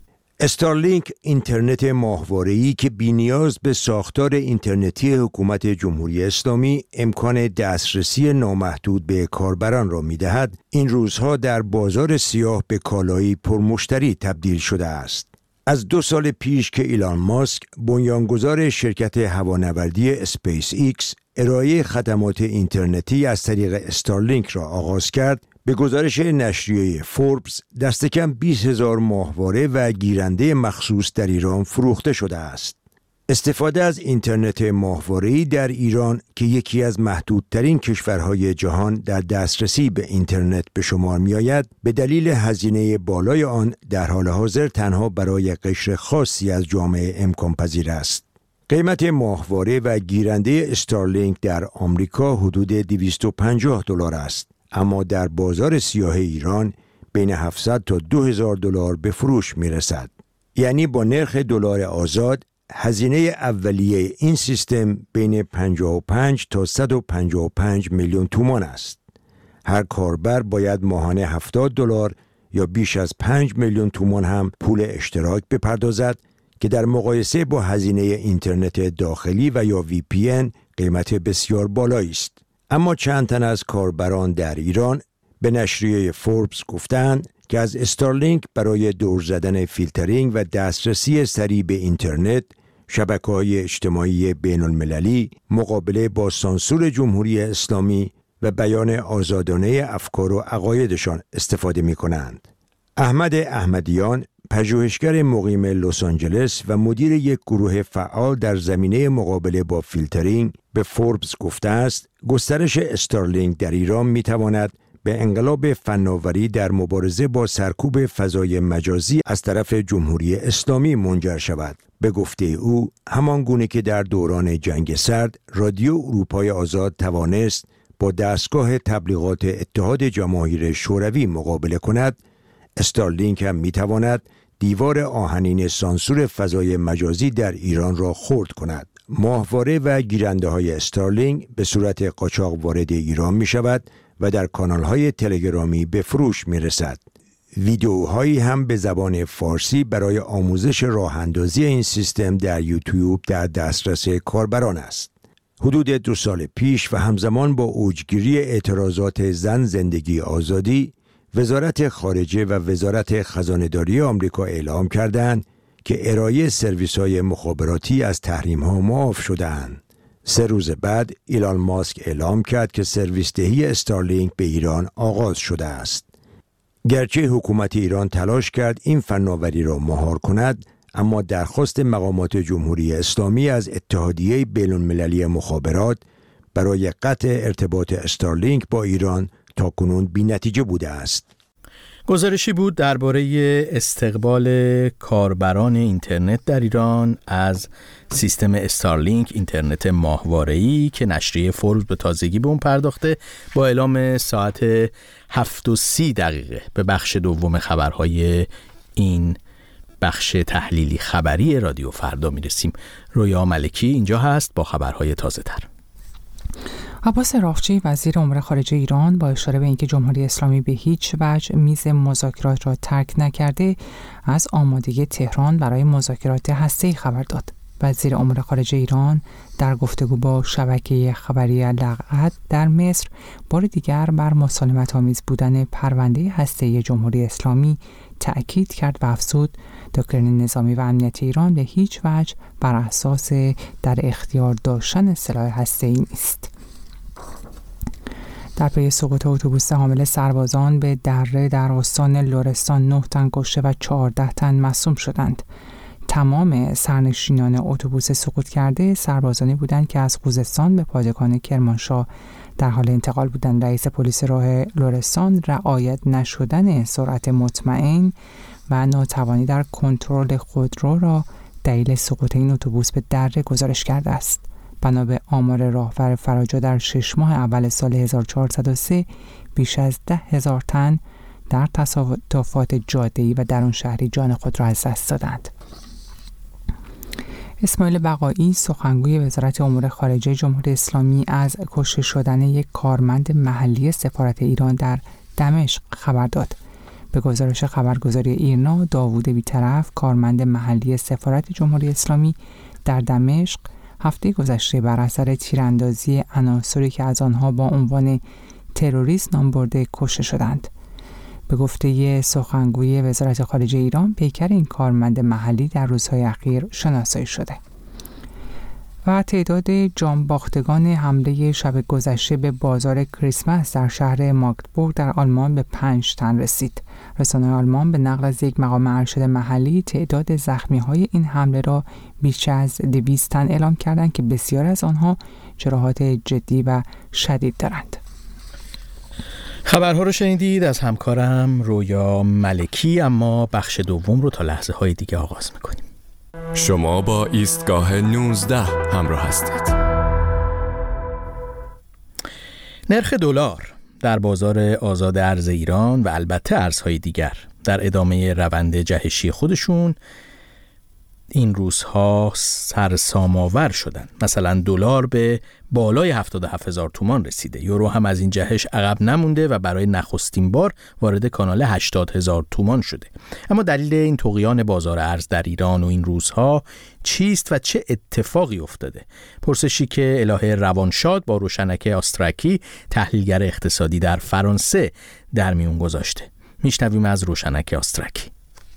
استارلینک اینترنت ماهواره‌ای که بی‌نیاز به ساختار اینترنتی حکومت جمهوری اسلامی امکان دسترسی نامحدود به کاربران را می‌دهد، این روزها در بازار سیاه به کالایی پرمشتری تبدیل شده است. از دو سال پیش که ایلان ماسک بنیانگذار شرکت هوانوردی اسپیس ایکس ارائه خدمات اینترنتی از طریق استارلینک را آغاز کرد، به گزارش نشریه فوربس دست کم بیست هزار ماهواره و گیرنده مخصوص در ایران فروخته شده است. استفاده از اینترنت ماهواره‌ای در ایران که یکی از محدودترین کشورهای جهان در دسترسی به اینترنت به شمار می‌آید، به دلیل هزینه بالای آن در حال حاضر تنها برای قشر خاصی از جامعه امکان پذیر است. قیمت ماهواره و گیرنده استارلینک در آمریکا حدود دویست و پنجاه دلار است، اما در بازار سیاه ایران بین هفتصد تا دو هزار دلار به فروش می‌رسد. یعنی با نرخ دلار آزاد هزینه اولیه این سیستم بین پنجاه و پنج تا صد و پنجاه و پنج میلیون تومان است. هر کاربر باید ماهانه هفتاد دلار یا بیش از پنج میلیون تومان هم پول اشتراک بپردازد که در مقایسه با هزینه اینترنت داخلی و یا وی پی ان قیمت بسیار بالایی است. اما چند تن از کاربران در ایران به نشریه فوربس گفتند که از استارلینک برای دور زدن فیلترینگ و دسترسی سریع به اینترنت، شبکه‌های اجتماعی بین المللی، مقابله با سانسور جمهوری اسلامی و بیان آزادانه افکار و عقایدشان استفاده می‌کنند. احمد احمدیان، پژوهشگر مقیم لس آنجلس و مدیر یک گروه فعال در زمینه مقابله با فیلترینگ، به فوربس گفته است گسترش استارلینک در ایران می‌تواند به انقلاب فناوری در مبارزه با سرکوب فضای مجازی از طرف جمهوری اسلامی منجر شود. به گفته او، همان گونه که در دوران جنگ سرد رادیو اروپای آزاد توانست با دستگاه تبلیغات اتحاد جماهیر شوروی مقابله کند، استارلینک هم میتواند دیوار آهنین سانسور فضای مجازی در ایران را خرد کند. ماهواره و گیرنده های استارلینک به صورت قاچاق وارد ایران می شود و در کانال های تلگرامی به فروش می رسد. ویدیوهایی هم به زبان فارسی برای آموزش راه اندازی این سیستم در یوتیوب در دسترس کاربران است. حدود دو سال پیش و همزمان با اوجگیری اعتراضات زن زندگی آزادی، وزارت خارجه و وزارت خزانه‌داری آمریکا اعلام کردند که ارائه سرویس‌های مخابراتی از تحریم‌ها معاف شده‌اند. سه روز بعد ایلان ماسک اعلام کرد که سرویس دهی استارلینک به ایران آغاز شده است. گرچه حکومت ایران تلاش کرد این فناوری را مهار کند، اما درخواست مقامات جمهوری اسلامی از اتحادیه بین‌المللی مخابرات برای قطع ارتباط استارلینک با ایران تاکنون بی‌نتیجه بوده است. گزارشی بود درباره استقبال کاربران اینترنت در ایران از سیستم استارلینک، اینترنت ماهواره‌ای که نشریه فوربس به تازگی به اون پرداخته، با اعلام ساعت هفت و سی دقیقه به بخش دوم خبرهای این بخش تحلیلی خبری رادیو فردا میرسیم. رویا ملکی اینجا هست با خبرهای تازه تر. عباس راغچی وزیر امور خارجه ایران با اشاره به اینکه جمهوری اسلامی به هیچ وجه میز مذاکرات را ترک نکرده، از آمادگی تهران برای مذاکرات هسته‌ای خبر داد. وزیر امور خارجه ایران در گفتگو با شبکه خبری لقعت در مصر بار دیگر بر مسالمت‌آمیز بودن پرونده هسته‌ای جمهوری اسلامی تأکید کرد و افزود دکترین نظامی و امنیت ایران به هیچ وجه بر اساس در اختیار داشتن سلاح هسته‌ای نیست. در پی سقوط اتوبوس حامل سربازان به دره در استان لرستان نه تن کشته و چهارده تن مصدوم شدند. تمام سرنشینان اتوبوس سقوط کرده سربازانی بودند که از خوزستان به پادگان کرمانشاه در حال انتقال بودند. رئیس پلیس راه لرستان رعایت نشدن سرعت مطمئن و ناتوانی در کنترل خودرو را دلیل سقوط این اتوبوس به دره گزارش کرده است. بنا به آمار راهور فراجا در شش ماه اول سال هزار و چهارصد و سه بیش از ده هزار تن در تصادفات جاده‌ای و درون شهری جان خود را از دست دادند. اسماعیل بقایی سخنگوی وزارت امور خارجه جمهوری اسلامی از کشته شدن یک کارمند محلی سفارت ایران در دمشق خبر داد. به گزارش خبرگزاری ایرنا، داوود بی‌طرف کارمند محلی سفارت جمهوری اسلامی در دمشق هفته گذشته بر اثر تیراندازی عناصری که از آنها با عنوان تروریست نام برده کشته شدند. به گفته سخنگوی وزارت خارجه ایران، پیکر این کارمند محلی در روزهای اخیر شناسایی شده. و تعداد جانباختگان حمله شب گذشته به بازار کریسمس در شهر ماگدبورگ در آلمان به پنج تن رسید. رسانه‌های آلمان به نقل از یک مقام ارشد محلی تعداد زخمی‌های این حمله را بیش از دویست تن اعلام کردند که بسیار از آنها جراحات جدی و شدید دارند. خبرها رو شنیدید از همکارم رویا ملکی، اما بخش دوم رو تا لحظه های دیگه آغاز میکنیم. شما با ایستگاه نوزده همراه هستید. نرخ دلار در بازار آزاد ارز ایران و البته ارزهای دیگر در ادامه روند جهشی خودشون این روزها سرسام‌آور شدن. مثلا دلار به بالای هفتاد و هفت هزار تومان رسیده. یورو هم از این جهش عقب نمونده و برای نخستین بار وارد کانال هشتاد هزار تومان شده. اما دلیل این طغیان بازار ارز در ایران و این روزها چیست و چه اتفاقی افتاده؟ پرسشی که الهه روانشاد با روشنک آسترکی، تحلیلگر اقتصادی در فرانسه، در میون گذاشته. میشنویم از روشنک آسترکی.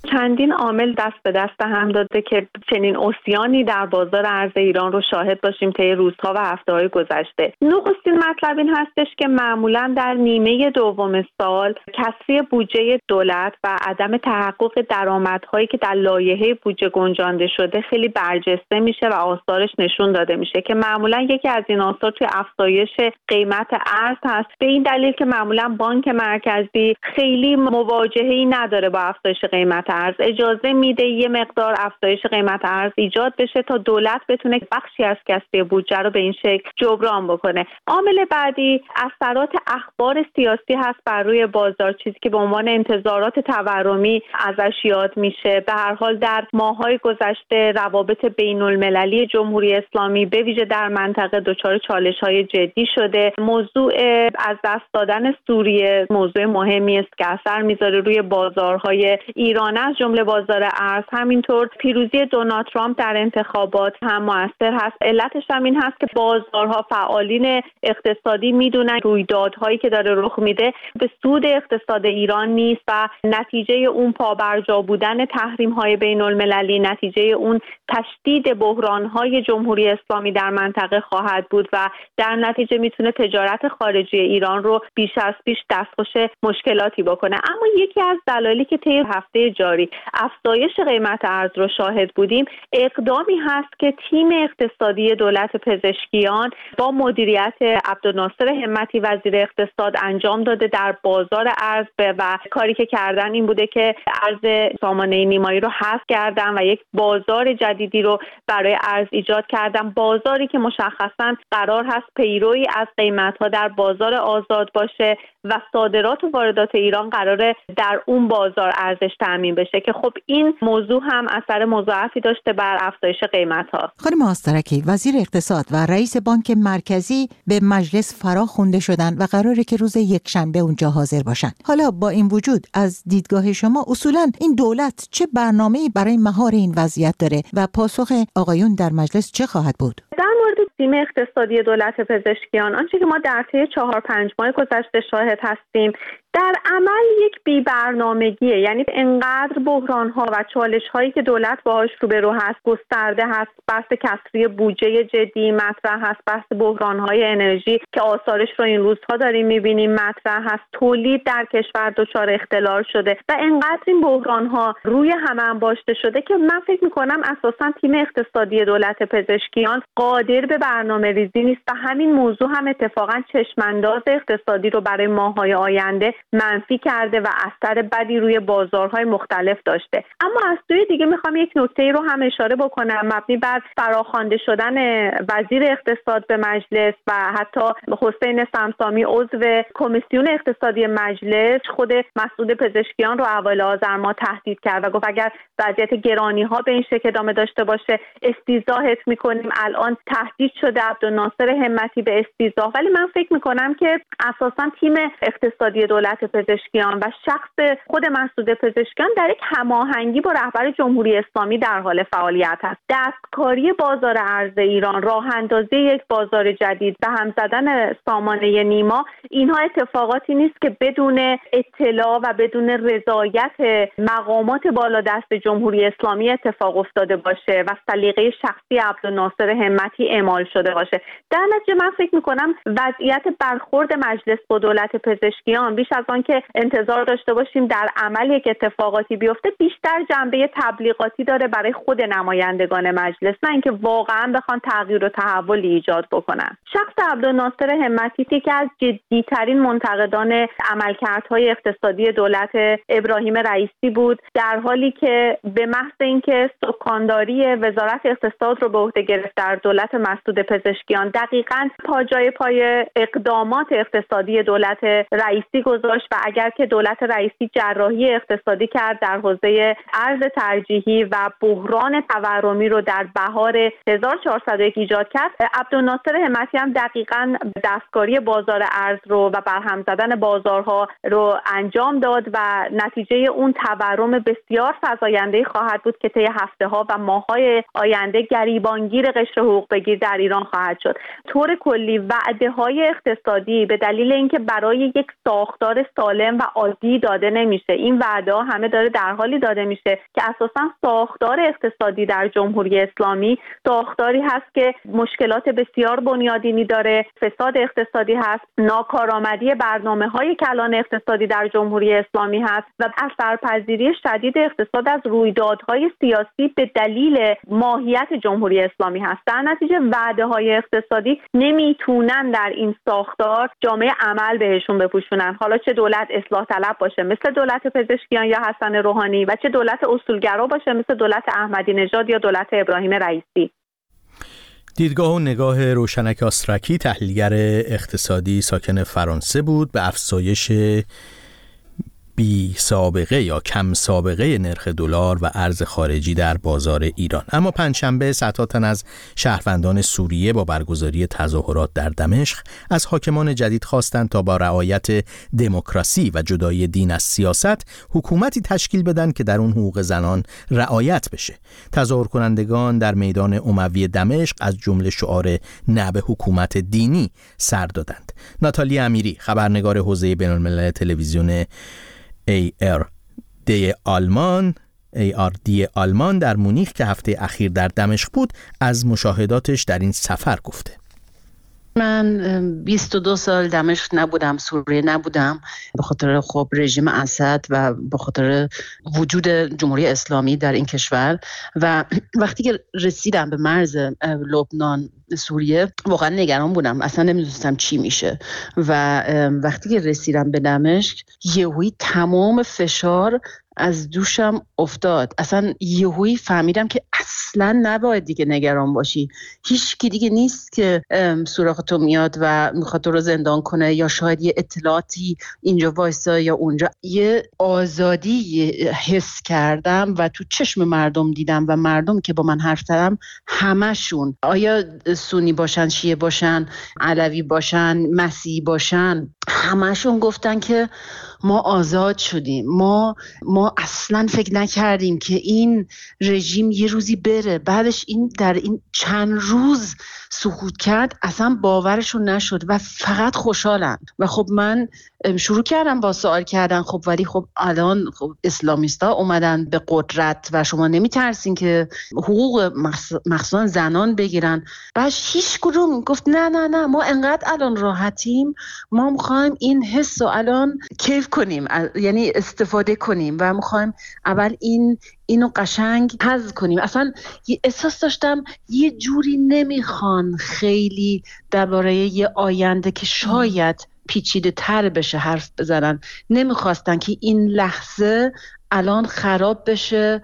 چندین عامل دست به دست هم داده که چنین عصیانی در بازار ارز ایران رو شاهد باشیم طی روزها و هفته‌های گذشته. نخستین مطلب این هستش که معمولاً در نیمه دوم سال کسری بودجه دولت و عدم تحقق درآمدهایی که در لایحه بودجه گنجانده شده خیلی برجسته میشه و آثارش نشون داده میشه که معمولاً یکی از این آثار توی افزایش قیمت ارز هست، به این دلیل که معمولاً بانک مرکزی خیلی مواجهه‌ای نداره با افزایش قیمت ارز، اجازه میده یه مقدار افزایش قیمت ارز ایجاد بشه تا دولت بتونه بخشی از کسری بودجه رو به این شکل جبران بکنه. عامل بعدی اثرات اخبار سیاسی هست بر روی بازار، چیزی که به عنوان انتظارات تورمی ازش یاد میشه. به هر حال در ماه‌های گذشته روابط بین‌المللی جمهوری اسلامی به ویژه در منطقه دچار چالش‌های جدی شده. موضوع از دست دادن سوریه موضوع مهمی است که اثر میذاره روی بازارهای ایران از جمله بازار ارز. همینطور پیروزی دونالد ترامپ در انتخابات هم مؤثر هست. علتش هم این هست که بازارها، فعالین اقتصادی میدونن رویدادهایی که داره رخ میده به سود اقتصاد ایران نیست و نتیجه اون پابرجا بودن تحریم‌های بین‌المللی، نتیجه اون تشدید بحران‌های جمهوری اسلامی در منطقه خواهد بود و در نتیجه میتونه تجارت خارجی ایران رو بیش از پیش دستخوش مشکلاتی بکنه. اما یکی از دلایلی که طی هفته جاری افزایش قیمت ارز رو شاهد بودیم، اقدامی هست که تیم اقتصادی دولت پزشکیان با مدیریت عبدالناصر همتی وزیر اقتصاد انجام داده در بازار ارز و کاری که کردن این بوده که ارز سامانه نیمایی رو حذف کردن و یک بازار جدیدی رو برای ارز ایجاد کردن، بازاری که مشخصاً قرار هست پیروی از قیمت‌ها در بازار آزاد باشه و صادرات و واردات ایران قراره در اون بازار ارزش تامین بشه که خب این موضوع هم اثر مضاعفی داشته بر افزایش قیمت‌ها. خانم آسترکی، وزیر اقتصاد و رئیس بانک مرکزی به مجلس فرا خوانده شدن و قراره که روز یکشنبه اونجا حاضر باشن. حالا با این وجود از دیدگاه شما اصولاً این دولت چه برنامه‌ای برای مهار این وضعیت داره و پاسخ آقایون در مجلس چه خواهد بود؟ در مورد تیم اقتصادی دولت پزشکیان، آنچه که ما در طی چهار پنج ماه گذشته شاهد هستیم در عمل یک بی‌برنامگیه، یعنی انقدر بحران‌ها و چالش‌هایی که دولت باهاش روبرو هست گسترده هست، بحث کسری بودجه جدی مطرح هست، بحث بحران‌های انرژی که آثارش رو این روزها داریم می‌بینیم مطرح هست، تولید در کشور دچار اختلال شده و انقدر این بحران‌ها روی هم انباشته شده که من فکر می‌کنم اساساً تیم اقتصادی دولت پزشکیان قادر به برنامه‌ریزی نیست و همین موضوع هم اتفاقاً چشم‌انداز اقتصادی رو برای ماه‌های آینده منفی کرده و اثر بدی روی بازارهای مختلف داشته. اما از سوی دیگه میخوام یک نکته رو هم اشاره بکنم مبنی بر فراخوانده شدن وزیر اقتصاد به مجلس و حتی حسین سمسامی عضو کمیسیون اقتصادی مجلس خود مسعود پزشکیان رو اول آذر ماه تهدید کرد و گفت اگر وضعیت گرانی ها به این شکل ادامه داشته باشه استیضاحت میکنیم. الان تهدید شده عبدالناصر همتی به استیضاح، ولی من فکر میکنم که اساسا تیم اقتصادی دولت پزشکیان و شخص خود مسعود پزشکیان در یک هماهنگی با رهبر جمهوری اسلامی در حال فعالیت است. دستکاری بازار ارز ایران، راه اندازی یک بازار جدید و هم زدن سامانه نیما، اینها اتفاقاتی نیست که بدون اطلاع و بدون رضایت مقامات بالادست جمهوری اسلامی اتفاق افتاده باشه و سلیقه شخصی عبدالناصر همتی اعمال شده باشه. در نتیجه من فکر می‌کنم وضعیت برخورد مجلس با دولت پزشکیان بیش از آن که انتظار داشته باشیم در عمل یک اتفاقاتی بیفته بیشتر جنبه تبلیغاتی داره برای خود نمایندگان مجلس، نه اینکه واقعا بخوان تغییر و تحولی ایجاد بکنن. شخص عبدالناصر همتی که از جدی‌ترین منتقدان عملکردهای اقتصادی دولت ابراهیم رئیسی بود، در حالی که به محض اینکه سکانداری وزارت اقتصاد رو به عهده گرفت در دولت مسعود پزشکیان دقیقاً پاجای پای اقدامات اقتصادی دولت رئیسی گذاشت و اگر که دولت رئیسی جراحی اقتصادی کرد در حوزه ارز ترجیحی و بحران تورمی رو در بهار هزار و چهارصد و یک ایجاد کرد، عبدالناصر همتی هم دقیقاً دستکاری بازار ارز رو و برهم زدن بازارها رو انجام داد و نتیجه اون تورم بسیار فزاینده خواهد بود که طی هفته‌ها و ماه‌های آینده گریبانگیر قشر حقوق بگیر در ایران خواهد شد. طور کلی وعده‌های اقتصادی به دلیل اینکه برای یک ساختار رفتار سالم و عادی داده نمیشه. این وعده همه داره در حالی داده میشه که اساساً ساختار اقتصادی در جمهوری اسلامی ساختاری هست که مشکلات بسیار بنیادینی داره، فساد اقتصادی هست، ناکارآمدی برنامه‌های کلان اقتصادی در جمهوری اسلامی هست و اثرپذیری شدید اقتصاد از رویدادهای سیاسی به دلیل ماهیت جمهوری اسلامی هست. در نتیجه وعده‌های اقتصادی نمیتونن در این ساختار جامعه عمل بهشون بپوشونن، حالا چه دولت اصلاح طلب باشه مثل دولت پزشکیان یا حسن روحانی و چه دولت اصولگرا باشه مثل دولت احمدی نژاد یا دولت ابراهیم رئیسی. دیدگاه و نگاه روشنک آسترکی، تحلیلگر اقتصادی ساکن فرانسه بود، به افزایش بی سابقه یا کم سابقه نرخ دلار و ارز خارجی در بازار ایران. اما پنجشنبه صدها تن از شهروندان سوریه با برگزاری تظاهرات در دمشق از حاکمان جدید خواستند تا با رعایت دموکراسی و جدایی دین از سیاست حکومتی تشکیل بدن که در اون حقوق زنان رعایت بشه. تظاهر کنندگان در میدان اموی دمشق از جمله شعار نه به حکومت دینی سر دادند. ناتالی امیری، خبرنگار حوزه بین‌الملل تلویزیون ای آر دی آلمان ای آر دی آلمان در مونیخ که هفته اخیر در دمشق بود، از مشاهداتش در این سفر گفته. من بیست و دو سال دمشق نبودم، سوریه نبودم، به خاطر خب رژیم اسد و به خاطر وجود جمهوری اسلامی در این کشور. و وقتی که رسیدم به مرز لبنان سوریه واقعا نگران بودم، اصلا نمیدونستم چی میشه. و وقتی که رسیدم به دمشق یهویی تمام فشار از دوشم افتاد. اصلا یهویی فهمیدم که اصلا نباید دیگه نگران باشی، هیچ کی دیگه نیست که سراغ تو میاد و میخواد تو رو زندان کنه یا شاید یه اطلاعاتی اینجا وایسا یا اونجا. یه آزادی حس کردم و تو چشم مردم دیدم و مردم که با من حرف زدم همشون، آیا سنی باشن، شیعه باشن، علوی باشن، مسیحی باشن، همشون گفتن که ما آزاد شدیم. ما ما اصلا فکر نکردیم که این رژیم یه روزی بره. بعدش این در این چند روز سقوط کرد، اصلا باورشون نشد و فقط خوشحالن. و خب من شروع کردم با سوال کردن، خب ولی خب الان خب اسلامیستا اومدن به قدرت و شما نمیترسین که حقوق مخصوصا زنان بگیرن؟ باش هیچ کدوم گفت نه نه نه، ما انقدر الان راحتیم، ما میخوایم این حس رو الان کیف کنیم، یعنی استفاده کنیم و میخوایم اول این اینو قشنگ حذف کنیم. اصلا احساس داشتم یه جوری نمیخوان خیلی درباره یه آینده که شاید پیچیده تر بشه حرف بزنن، نمیخواستن که این لحظه الان خراب بشه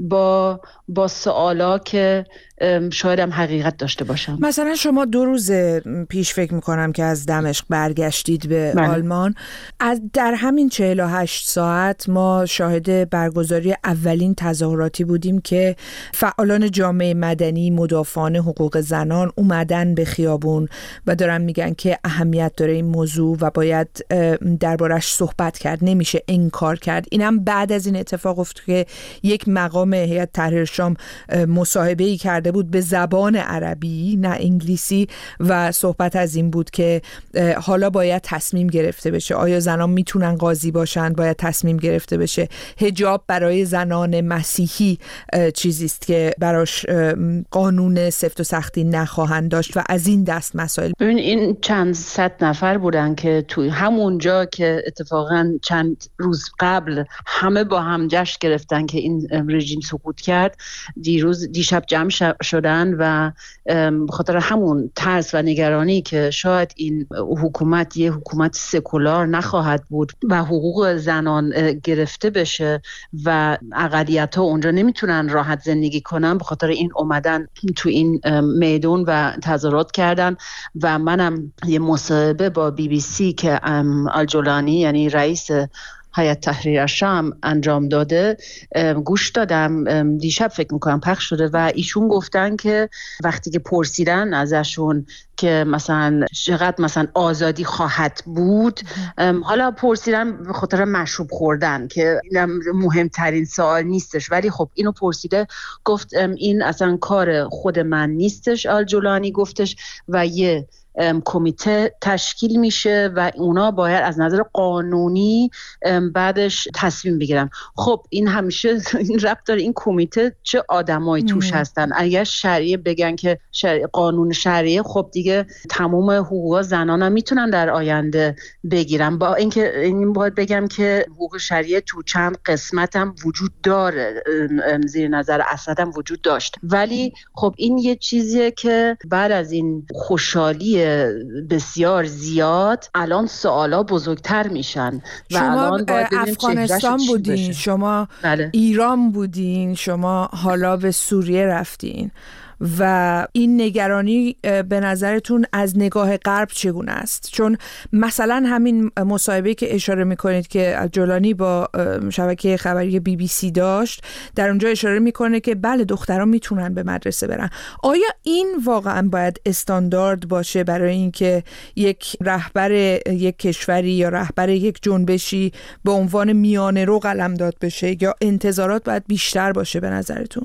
با با سوالا که شاید هم حقیقت داشته باشم. مثلا شما دو روز پیش فکر میکنم که از دمشق برگشتید به من. آلمان. از در همین چهل و هشت ساعت ما شاهد برگزاری اولین تظاهراتی بودیم که فعالان جامعه مدنی، مدافعان حقوق زنان اومدن به خیابون و دارن میگن که اهمیت داره این موضوع و باید دربارش صحبت کرد، نمیشه انکار کرد. اینم بعد از این اتفاق افتاد که یک مقام هیئت تحریر شام مصاحبه‌ای کرده بود به زبان عربی نه انگلیسی و صحبت از این بود که حالا باید تصمیم گرفته بشه، آیا زنان میتونن قاضی باشن، باید تصمیم گرفته بشه. حجاب برای زنان مسیحی چیزی است که براش قانون سفت و سختی نخواهند داشت و از این دست مسائل. ببین این چند صد نفر بودن که توی همونجا که اتفاقا چند روز قبل همه با هم جشن گرفتن که این رژیم سقوط کرد، دیروز دیشب جمع شدن و به خاطر همون ترس و نگرانی که شاید این حکومت یه حکومت سکولار نخواهد بود و حقوق زنان گرفته بشه و اقلیت‌ها اونجا نمیتونن راحت زندگی کنن، به خاطر این اومدن تو این میدون و تظاهرات کردن. و منم یه مصاحبه با بی بی سی که الجولانی یعنی رئیس هیئت تحریر شام انجام داده گوش دادم، دیشب فکر میکنم پخش شده و ایشون گفتن که وقتی که پرسیدن ازشون که مثلا چقدر مثلا آزادی خواهد بود، حالا پرسیدن به خاطر مشروب خوردن که مهمترین سوال نیستش، ولی خب اینو پرسیده، گفت این اصلا کار خود من نیستش، الجولانی گفتش، و یه کمیته تشکیل میشه و اونا باید از نظر قانونی بعدش تصمیم بگیرن. خب این همیشه این ربط داره این کمیته چه آدمایی توش هستن. اگر شریعه بگن که شریعه قانون شریعه، خب دیگه تمام حقوق زنان هم میتونن در آینده بگیرن. با اینکه این باید بگم که حقوق شریعه تو چند قسمت هم وجود داره، زیر نظر اسد هم وجود داشت، ولی خب این یه چیزیه که بعد از این خوشحالی بسیار زیاد الان سوالا بزرگتر میشن و الان باید افغانستان بودین، شما بله. ایران بودین، شما حالا به سوریه رفتین و این نگرانی به نظرتون از نگاه غرب چگونه است؟ چون مثلا همین مصاحبه‌ای که اشاره میکنید که جولانی با شبکه خبری بی بی سی داشت، در اونجا اشاره میکنه که بله دختران میتونن به مدرسه برن. آیا این واقعا باید استاندارد باشه برای اینکه یک رهبر یک کشوری یا رهبر یک جنبشی به عنوان میانه رو قلمداد بشه، یا انتظارات باید بیشتر باشه به نظرتون؟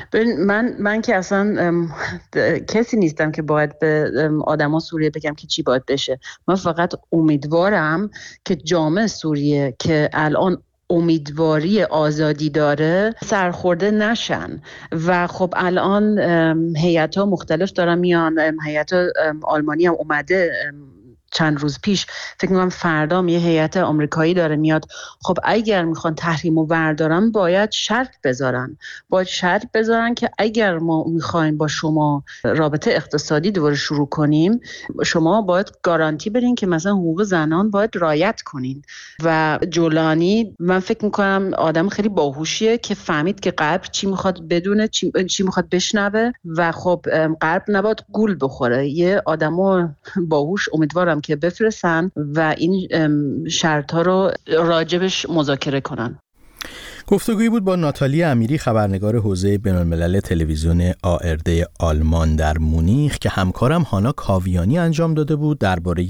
من من که اصلا کسی نیستم که باید به آدما سوریه بگم که چی باید بشه. من فقط امیدوارم که جامعه سوریه که الان امیدواری آزادی داره سرخورده نشن و خب الان هیئت‌ها مختلف دارن میان. هیئت آلمانی هم اومده چند روز پیش، فکر می‌کنم فردا یه هیئت آمریکایی داره میاد. خب اگر میخوان تحریمو بردارن باید شرط بذارن، باید شرط بذارن که اگر ما میخوایم با شما رابطه اقتصادی دوباره شروع کنیم، شما باید گارانتی بدین که مثلا حقوق زنان باید رعایت کنین. و جولانی من فکر میکنم آدم خیلی باهوشیه که فهمید که غرب چی میخواد بدونه، چی, چی میخواد بشنوه و خب غرب نباید گول بخوره. یه آدمو باهوش امیدوارم که بفرستن و این شرط ها رو راجبش مذاکره کنن. گفتگویی بود با ناتالی امیری، خبرنگار حوزه بین‌الملل تلویزیون آ ار دی آلمان در مونیخ، که همکارم هانا کاویانی انجام داده بود درباره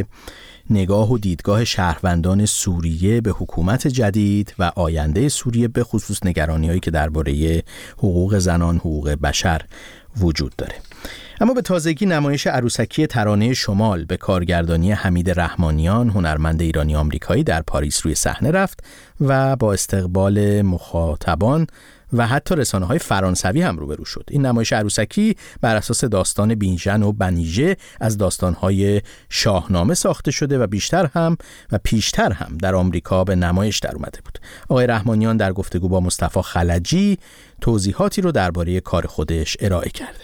نگاه و دیدگاه شهروندان سوریه به حکومت جدید و آینده سوریه، به خصوص نگرانی‌هایی که درباره حقوق زنان، حقوق بشر وجود داره. اما به تازگی نمایش عروسکی ترانه شمال به کارگردانی حمید رحمانیان، هنرمند ایرانی آمریکایی، در پاریس روی صحنه رفت و با استقبال مخاطبان و حتی رسانه‌های فرانسوی هم روبرو شد. این نمایش عروسکی بر اساس داستان بینژن و بنیژه از داستان‌های شاهنامه ساخته شده و بیشتر هم و پیشتر هم در آمریکا به نمایش در اومده بود. آقای رحمانیان در گفتگو با مصطفی خلجی توضیحاتی رو درباره کار خودش ارائه کرده.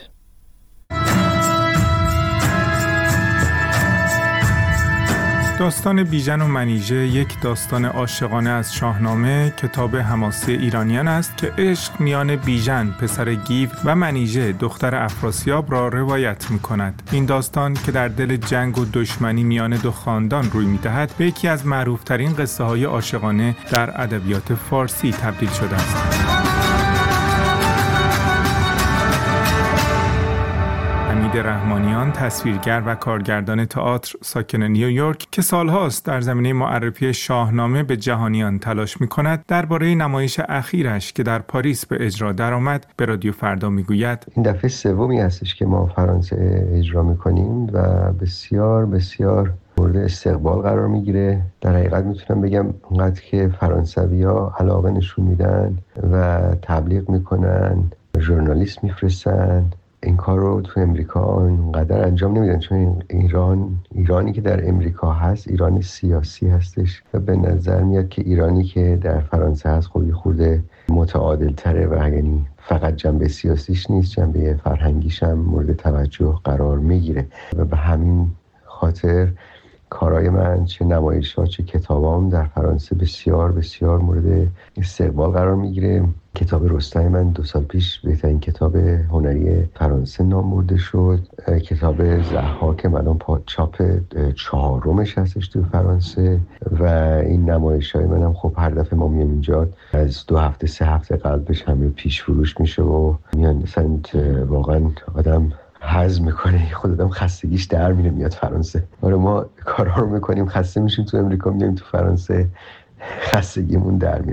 داستان بیژن و منیژه یک داستان عاشقانه از شاهنامه، کتاب حماسی ایرانیان است که عشق میان بیژن پسر گیو و منیژه دختر افراسیاب را روایت می‌کند. این داستان که در دل جنگ و دشمنی میان دو خاندان روی می‌دهد، به یکی از معروف‌ترین قصه‌های عاشقانه در ادبیات فارسی تبدیل شده است. حمید رحمانیان، تصویرگر و کارگردان تئاتر ساکن نیویورک که سالهاست در زمینه معرفی شاهنامه به جهانیان تلاش می‌کند، درباره نمایش اخیرش که در پاریس به اجرا درآمد به رادیو فردا میگوید: این دفعه سومی هستش که ما فرانسه اجرا می‌کنیم و بسیار بسیار مورد استقبال قرار میگیره. در حقیقت میتونم بگم اونقدر که فرانسوی‌ها علاقه نشون میدن و تبلیغ میکنن، ژورنالیست میفرستن، این کار رو تو امریکا انقدر انجام نمیدن، چون ایران ایرانی که در امریکا هست ایرانی سیاسی هستش و به نظر میاد که ایرانی که در فرانسه هست خب یه خورده متعادل تره و یعنی فقط جنبه سیاسیش نیست، جنبه فرهنگیش هم مورد توجه قرار میگیره و به همین خاطر کارهای من، چه نمایش‌ها چه کتابام در فرانسه بسیار بسیار مورد استقبال قرار میگیره. کتاب رستم من دو سال پیش بهترین کتاب هنری فرانسه نام برده شد. کتاب ضحاک که الان چاپ چهارمش هستش تو فرانسه و این نمایش‌های منم خب هر دفعه ما میام اینجا از دو هفته سه هفته قبلش همه پیش فروش میشه و میان مثلا واقعا آدم هضم میکنه، خود آدم خستگیش در میره میاد فرانسه. آره ما کارا رو میکنیم خسته میشیم تو امریکا، میایم تو فرانسه خستگیمون در میره.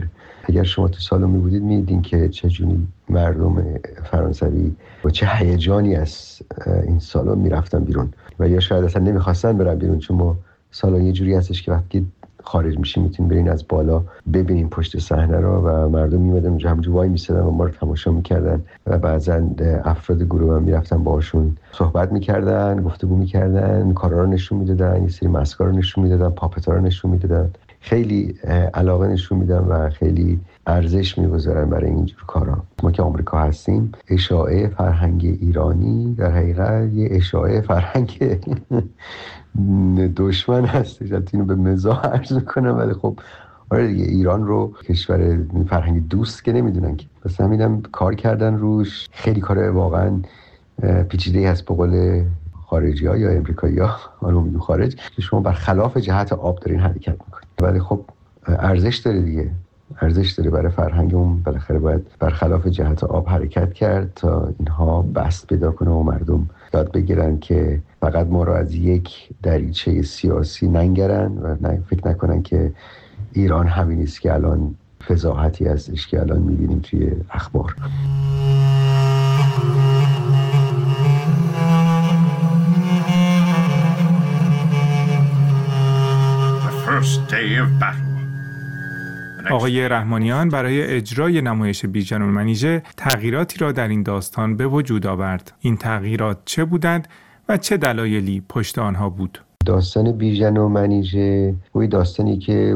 اگر شما تو سالن می بودید می‌دیدین که چجوری مردم فرانسوی با چه هیجانی از این سالن میرفتن بیرون و یا شاید اصلا نمیخواستن برن بیرون، چون ما سالن یه جوری هستش که وقتی خارج میشیم میتونیم برین از بالا ببینیم پشت صحنه رو و مردم میمدن اونجا همونجا وای میسادن و ما رو تماشا میکردن و بعضا افراد گروه هم میرفتن باهاشون صحبت میکردن، گفتگو میکردن، کارا رو نشون میدادن، یه سری مسکا رو نشون میدادن، پاپتا رو نشون میدادن، خیلی علاقه نشون میدن و خیلی ارزش میگذارن برای اینجور کارا. ما که آمریکا هستیم، اشاعه فرهنگ ایرانی در حقیقت یه اشاعه فرهنگ دشمن هستش. اینو به مزاح عرض میکنم، ولی خب آره دیگه، ایران رو کشور فرهنگ دوست که نمیدونن که، پس همینم کار کردن روش. خیلی کار واقعا پیچیده‌ای هست به قول خارجی ها یا امریکایی ها، حالا میگم خارج، که شما برخلاف جهت آب دارین حرکت میکنید، ولی خب ارزش داره دیگه، ارزش داره برای فرهنگمون. بالاخره باید برخلاف جهت آب حرکت کرد تا اینها بست پیدا کنه و مردم یاد بگیرن که فقط ما رو از یک دریچه سیاسی ننگرن و نه فکر نکنن که ایران همین است که الان فضاحتی هستش که الان میبینیم توی اخبار. آقای رحمانیان برای اجرای نمایش بیژن و منیژه تغییراتی را در این داستان به وجود آورد. این تغییرات چه بودند و چه دلایلی پشت آنها بود؟ داستان بیژن و منیژه وی داستانی که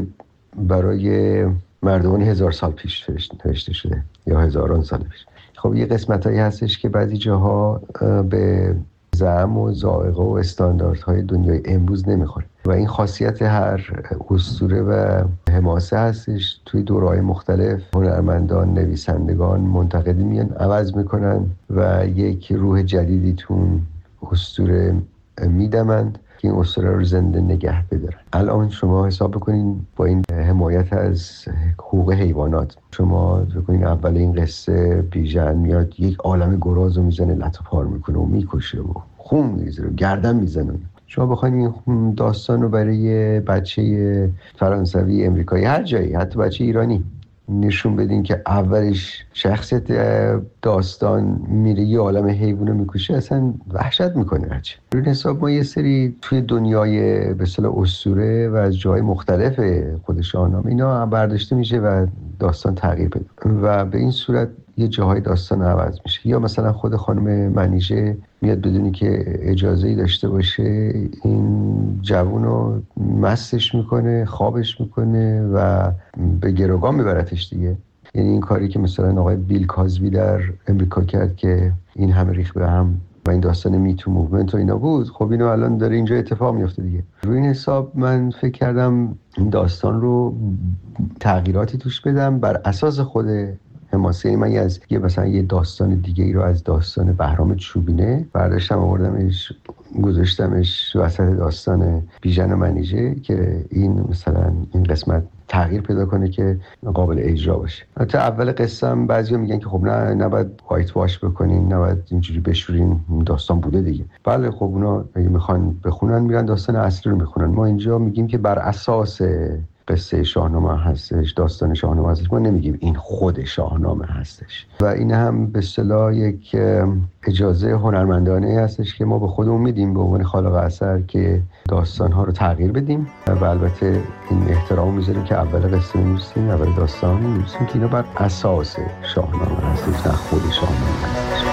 برای مردمان هزار سال پیش نوشته شده یا هزاران سال پیش. خب یه قسمتایی هستش که بعضی جاها به زعم و ذائقه و استانداردهای دنیای امروز نمیخوره و این خاصیت هر اسطوره و حماسه هستش. توی دوره‌های مختلف هنرمندان، نویسندگان، منتقدی میان عوض میکنن و یک روح جدیدی تون اسطوره میدمند که این اسطوره رو زنده نگه بدارن. الان شما حساب بکنین با این حمایت از حقوق حیوانات، شما بکنین اول این قصه بیژن میاد یک عالم گراز رو میزنه، لطو پار میکنه و میکشه و خون میریزه و گردن میزنه. شما بخواین این داستان رو برای بچه فرانسوی، امریکایی، هر جایی، حتی بچه ایرانی نشون بدین که اولش شخصیت داستان میره یه عالم حیوانو میکشه، اصلا وحشت میکنه بچه. در این حساب ما یه سری توی دنیای به اصطلاح اسطوره و از جای مختلف خود شاهنامه اینا برداشته میشه و داستان تغییر پیدا و به این صورت یه جاهای داستان عوض میشه. یا مثلا خود خانم منیژه میاد بدونی که اجازه‌ای داشته باشه این جوونو مستش میکنه، خوابش میکنه و به گروگان میبرتش دیگه. یعنی این کاری که مثلا آقای بیل کازبی در امریکا کرد که این همه ریخ به هم و این داستان میتو موومنت و اینا بود، خب اینو الان داره اینجا اتفاق میفته دیگه. روی این حساب من فکر کردم این داستان رو تغییراتی توش بدم بر اساس خود حماسه. من از یه مثلا یه داستان دیگه ای رو از داستان بهرام چوبینه برداشتم آوردمش گذاشتمش وسط داستان بیژن و منیژه که این مثلا این قسمت تغییر پیدا کنه که قابل اجرا باشه. حتی اول قصه هم بعضیا میگن که خب نه نباید وایت واش بکنین، نباید اینجوری بشورین، داستان بوده دیگه. بله خب اونا اگه میخوان بخونن میرن داستان اصلی رو میخونن. ما اینجا میگیم که بر اساس قصه شاهنامه هستش، داستان شاهنامه هستش، ما نمیگیم این خود شاهنامه هستش. و این هم به اصطلاح یک اجازه هنرمندانه هستش که ما به خودمون میدیم به عنوان خالق اثر که داستان ها رو تغییر بدیم و البته این احترام میذاریم که اول قصه می‌نویسیم، اول داستان می‌نویسیم که اینا بر اساس شاهنامه هستش، نه خود شاهنامه هستش.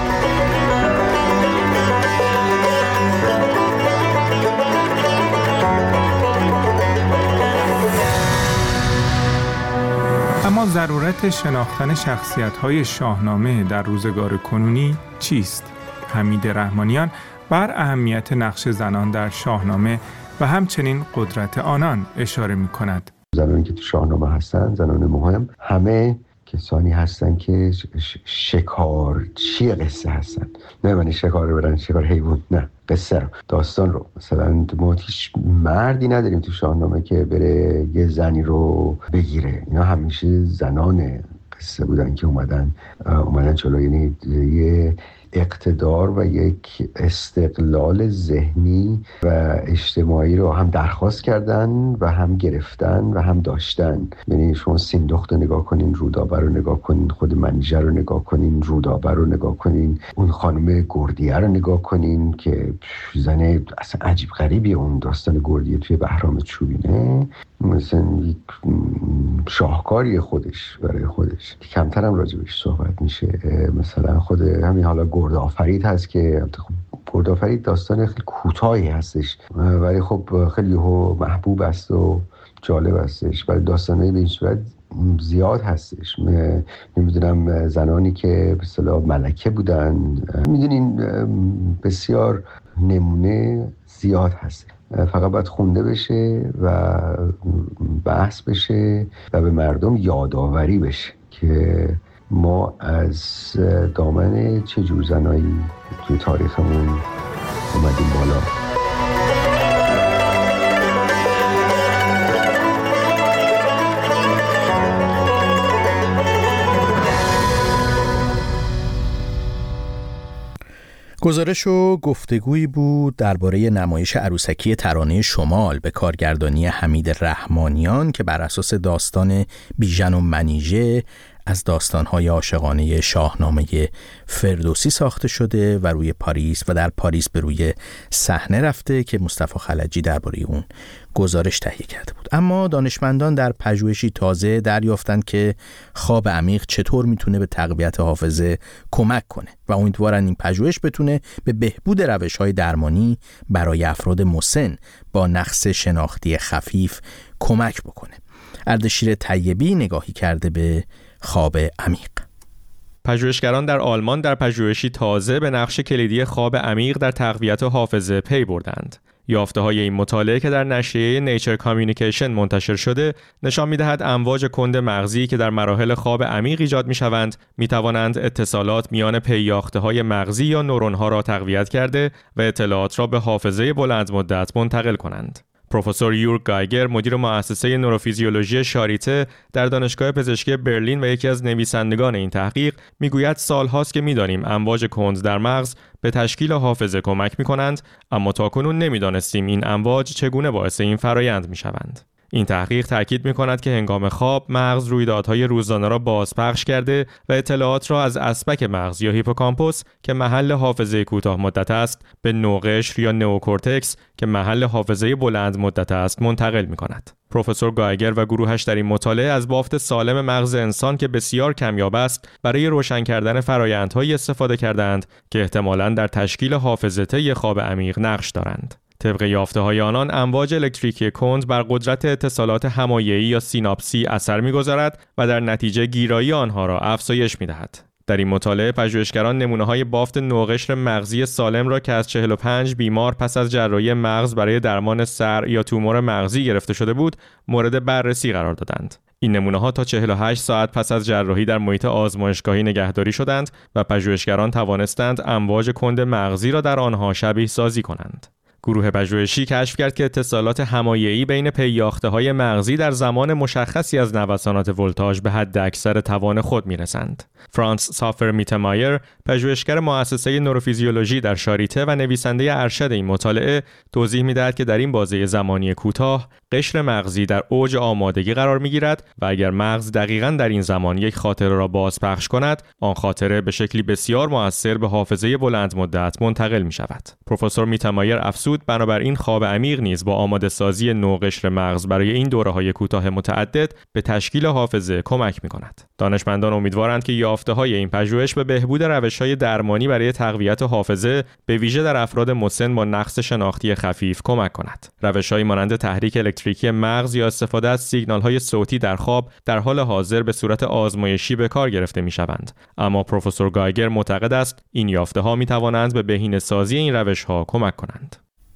اما ضرورت شناختن شخصیت‌های شاهنامه در روزگار کنونی چیست؟ حمید رحمانیان بر اهمیت نقش زنان در شاهنامه و همچنین قدرت آنان اشاره می‌کند. زنانی که تو شاهنامه هستن، زنان مهم، همه کسانی هستن که شکارچی قصه هستن. نه معنی شکار رو برن شکار حیوان، نه، قصه رو، داستان رو. مثلا ما هیچ مردی نداریم تو شاهنامه که بره یه زنی رو بگیره. اینا همیشه زنان قصه بودن که اومدن اومدن جلو. یعنی یه اقتدار و یک استقلال ذهنی و اجتماعی رو هم درخواست کردن و هم گرفتن و هم داشتن. یعنی شما سیندخت رو نگاه کنین، رودابه رو نگاه کنین، خود منیژه رو نگاه کنین، رودابه رو نگاه کنین، اون خانم گردیه رو نگاه کنین که زن اصلا عجیب غریبی، اون داستان گردیه توی بهرام چوبینه مثلا یک شاهکاری خودش برای خودش، کمتر هم راجبش صحبت میشه. مثلا خود همین حالا گردآفرید هست که گردآفرید داستان خیلی کوتاهی هستش ولی خب خیلی محبوب است و جالب هستش، ولی داستانایی به این صورت زیاد هستش. نمیدونم زنانی که به اصطلاح ملکه بودن، میدونین بسیار نمونه زیاد هست، فقط باید خونده بشه و بحث بشه و به مردم یادآوری بشه که ما از دامن چه جور زنایی توی تاریخمون اومدیم بالا. گزارش و گفتگویی بود درباره نمایش عروسکی ترانه شمال به کارگردانی حمید رحمانیان که بر اساس داستان بیژن و منیژه از داستان‌های عاشقانه شاهنامه فردوسی ساخته شده و روی پاریس و در پاریس به روی صحنه رفته که مصطفی خلجی درباره اون گزارش تهیه کرده بود. اما دانشمندان در پژوهشی تازه دریافتند که خواب عمیق چطور میتونه به تقویت حافظه کمک کنه و امیدوارن این پژوهش بتونه به بهبود روش‌های درمانی برای افراد مسن با نقص شناختی خفیف کمک بکنه. اردشیر طیبی نگاهی کرده به خواب عمیق. پژوهشگران در آلمان در پژوهشی تازه به نقش کلیدی خواب عمیق در تقویت حافظه پی بردند. یافته‌های این مطالعه که در نشریه نیچر کامیونیکیشن منتشر شده نشان می‌دهد امواج کند مغزی که در مراحل خواب عمیق ایجاد می‌شوند می‌توانند اتصالات میان پی‌یافته‌های مغزی یا نورون‌ها را تقویت کرده و اطلاعات را به حافظه بلند مدت منتقل کنند. پروفسور یورگ گایگر، مدیر مؤسسه نوروفیزیولوژی شاریته در دانشگاه پزشکی برلین و یکی از نویسندگان این تحقیق، میگوید سالهاست که میدانیم امواج کند در مغز به تشکیل حافظه کمک میکنند، اما تاکنون نمیدانستیم این امواج چگونه باعث این فرایند میشوند. این تحقیق تاکید می‌کند که هنگام خواب مغز رویدادهای روزانه را بازپخش کرده و اطلاعات را از اسبک مغز یا هیپوکامپوس که محل حافظه کوتاه مدت است به نوقشر یا نئوکورتکس که محل حافظه بلند مدت است منتقل می‌کند. پروفسور گایگر و گروهش در این مطالعه از بافت سالم مغز انسان که بسیار کمیاب است برای روشن کردن فرآیندهایی استفاده کردند که احتمالاً در تشکیل حافظه طی خواب عمیق نقش دارند. طبق یافته‌های آنان امواج الکتریکی کند بر قدرت اتصالات حمایه‌ای یا سیناپسی اثر می‌گذارد و در نتیجه گیرایی آنها را افزایش می‌دهد. در این مطالعه پژوهشگران نمونه‌های بافت نوقشر مغزی سالم را که از چهل و پنج بیمار پس از جراحی مغز برای درمان سر یا تومور مغزی گرفته شده بود مورد بررسی قرار دادند. این نمونه‌ها تا چهل و هشت ساعت پس از جراحی در محیط آزمایشگاهی نگهداری شدند و پژوهشگران توانستند امواج کند مغزی را در آنها شبیه سازی کنند. گروه پژوهشی کشف کرد که اتصالات حمایه‌ای بین پی‌یافته‌های مغزی در زمان مشخصی از نوسانات ولتاژ به حد اکثر توان خود می‌رسند. فرانس سافر میتمایر، پژوهشگر مؤسسه نوروفیزیولوژی در شاریته و نویسنده ارشد این مطالعه، توضیح می‌دهد که در این بازه زمانی کوتاه، قشر مغزی در اوج آمادگی قرار می‌گیرد و اگر مغز دقیقاً در این زمان یک خاطره را بازپخش کند، آن خاطره به شکلی بسیار مؤثر به حافظه بلند مدت منتقل می‌شود. پروفسور میتمایر افزود بنابراین خواب عمیق نیز با آماده سازی نوقشر مغز برای این دوره‌های کوتاه متعدد به تشکیل حافظه کمک می‌کند. دانشمندان امیدوارند که یافته‌های این پژوهش به بهبود روش‌های درمانی برای تقویت حافظه به ویژه در افراد مسن با نقص شناختی خفیف کمک کند. روش‌هایی مانند تحریک الکتریکی مغز یا استفاده از سیگنال‌های صوتی در خواب در حال حاضر به صورت آزمایشی به کار گرفته می‌شوند، اما پروفسور گایگر معتقد است این یافته‌ها می‌توانند به بهینه‌سازی این روش‌ها کمک کنند.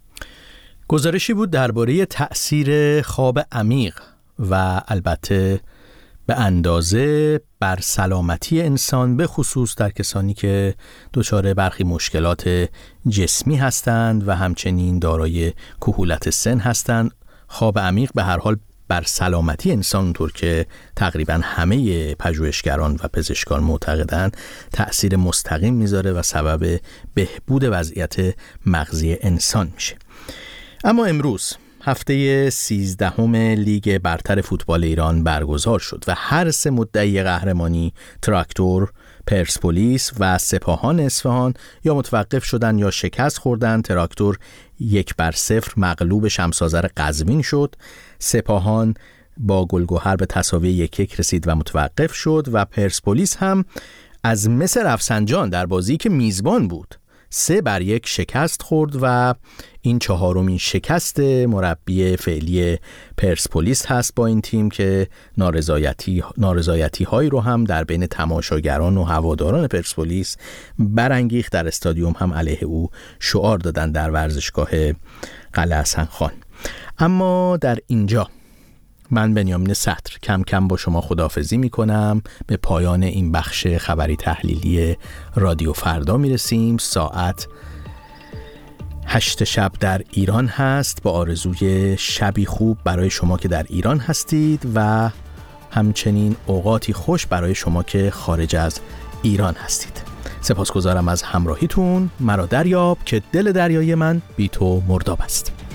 گزارشی بود درباره تأثیر خواب عمیق و البته به اندازه بر سلامتی انسان، به خصوص در کسانی که دچار برخی مشکلات جسمی هستند و همچنین دارای کهولت سن هستند. خواب عمیق به هر حال بر سلامتی انسان، طور که تقریبا همه پژوهشگران و پزشکان معتقدند، تأثیر مستقیم میذاره و سبب بهبود وضعیت مغزی انسان میشه. اما امروز هفته سیزدهم لیگ برتر فوتبال ایران برگزار شد و هر سه مدعی قهرمانی، تراکتور، پرسپولیس و سپاهان اصفهان، یا متوقف شدن یا شکست خوردن. تراکتور یک بر صفر مغلوب شمس‌آذر قزوین شد. سپاهان با گلگهر به تساوی یک یک رسید و متوقف شد و پرسپولیس هم از مس رفسنجان در بازی که میزبان بود سه بر یک شکست خورد و این چهارمین شکست مربی فعلی پرسپولیس هست با این تیم که نارضایتی نارضایتی هایی رو هم در بین تماشاگران و هواداران پرسپولیس برانگیخت. در استادیوم هم علیه او شعار دادن در ورزشگاه قلعه حسن خان. اما در اینجا من بنیامین صدر کم کم با شما خداحافظی می کنم. به پایان این بخش خبری تحلیلی رادیو فردا می رسیم. ساعت هشت شب در ایران هست، با آرزوی شبی خوب برای شما که در ایران هستید و همچنین اوقاتی خوش برای شما که خارج از ایران هستید. سپاسگزارم از همراهیتون. مرا دریاب که دل دریای من بی تو مرداب است.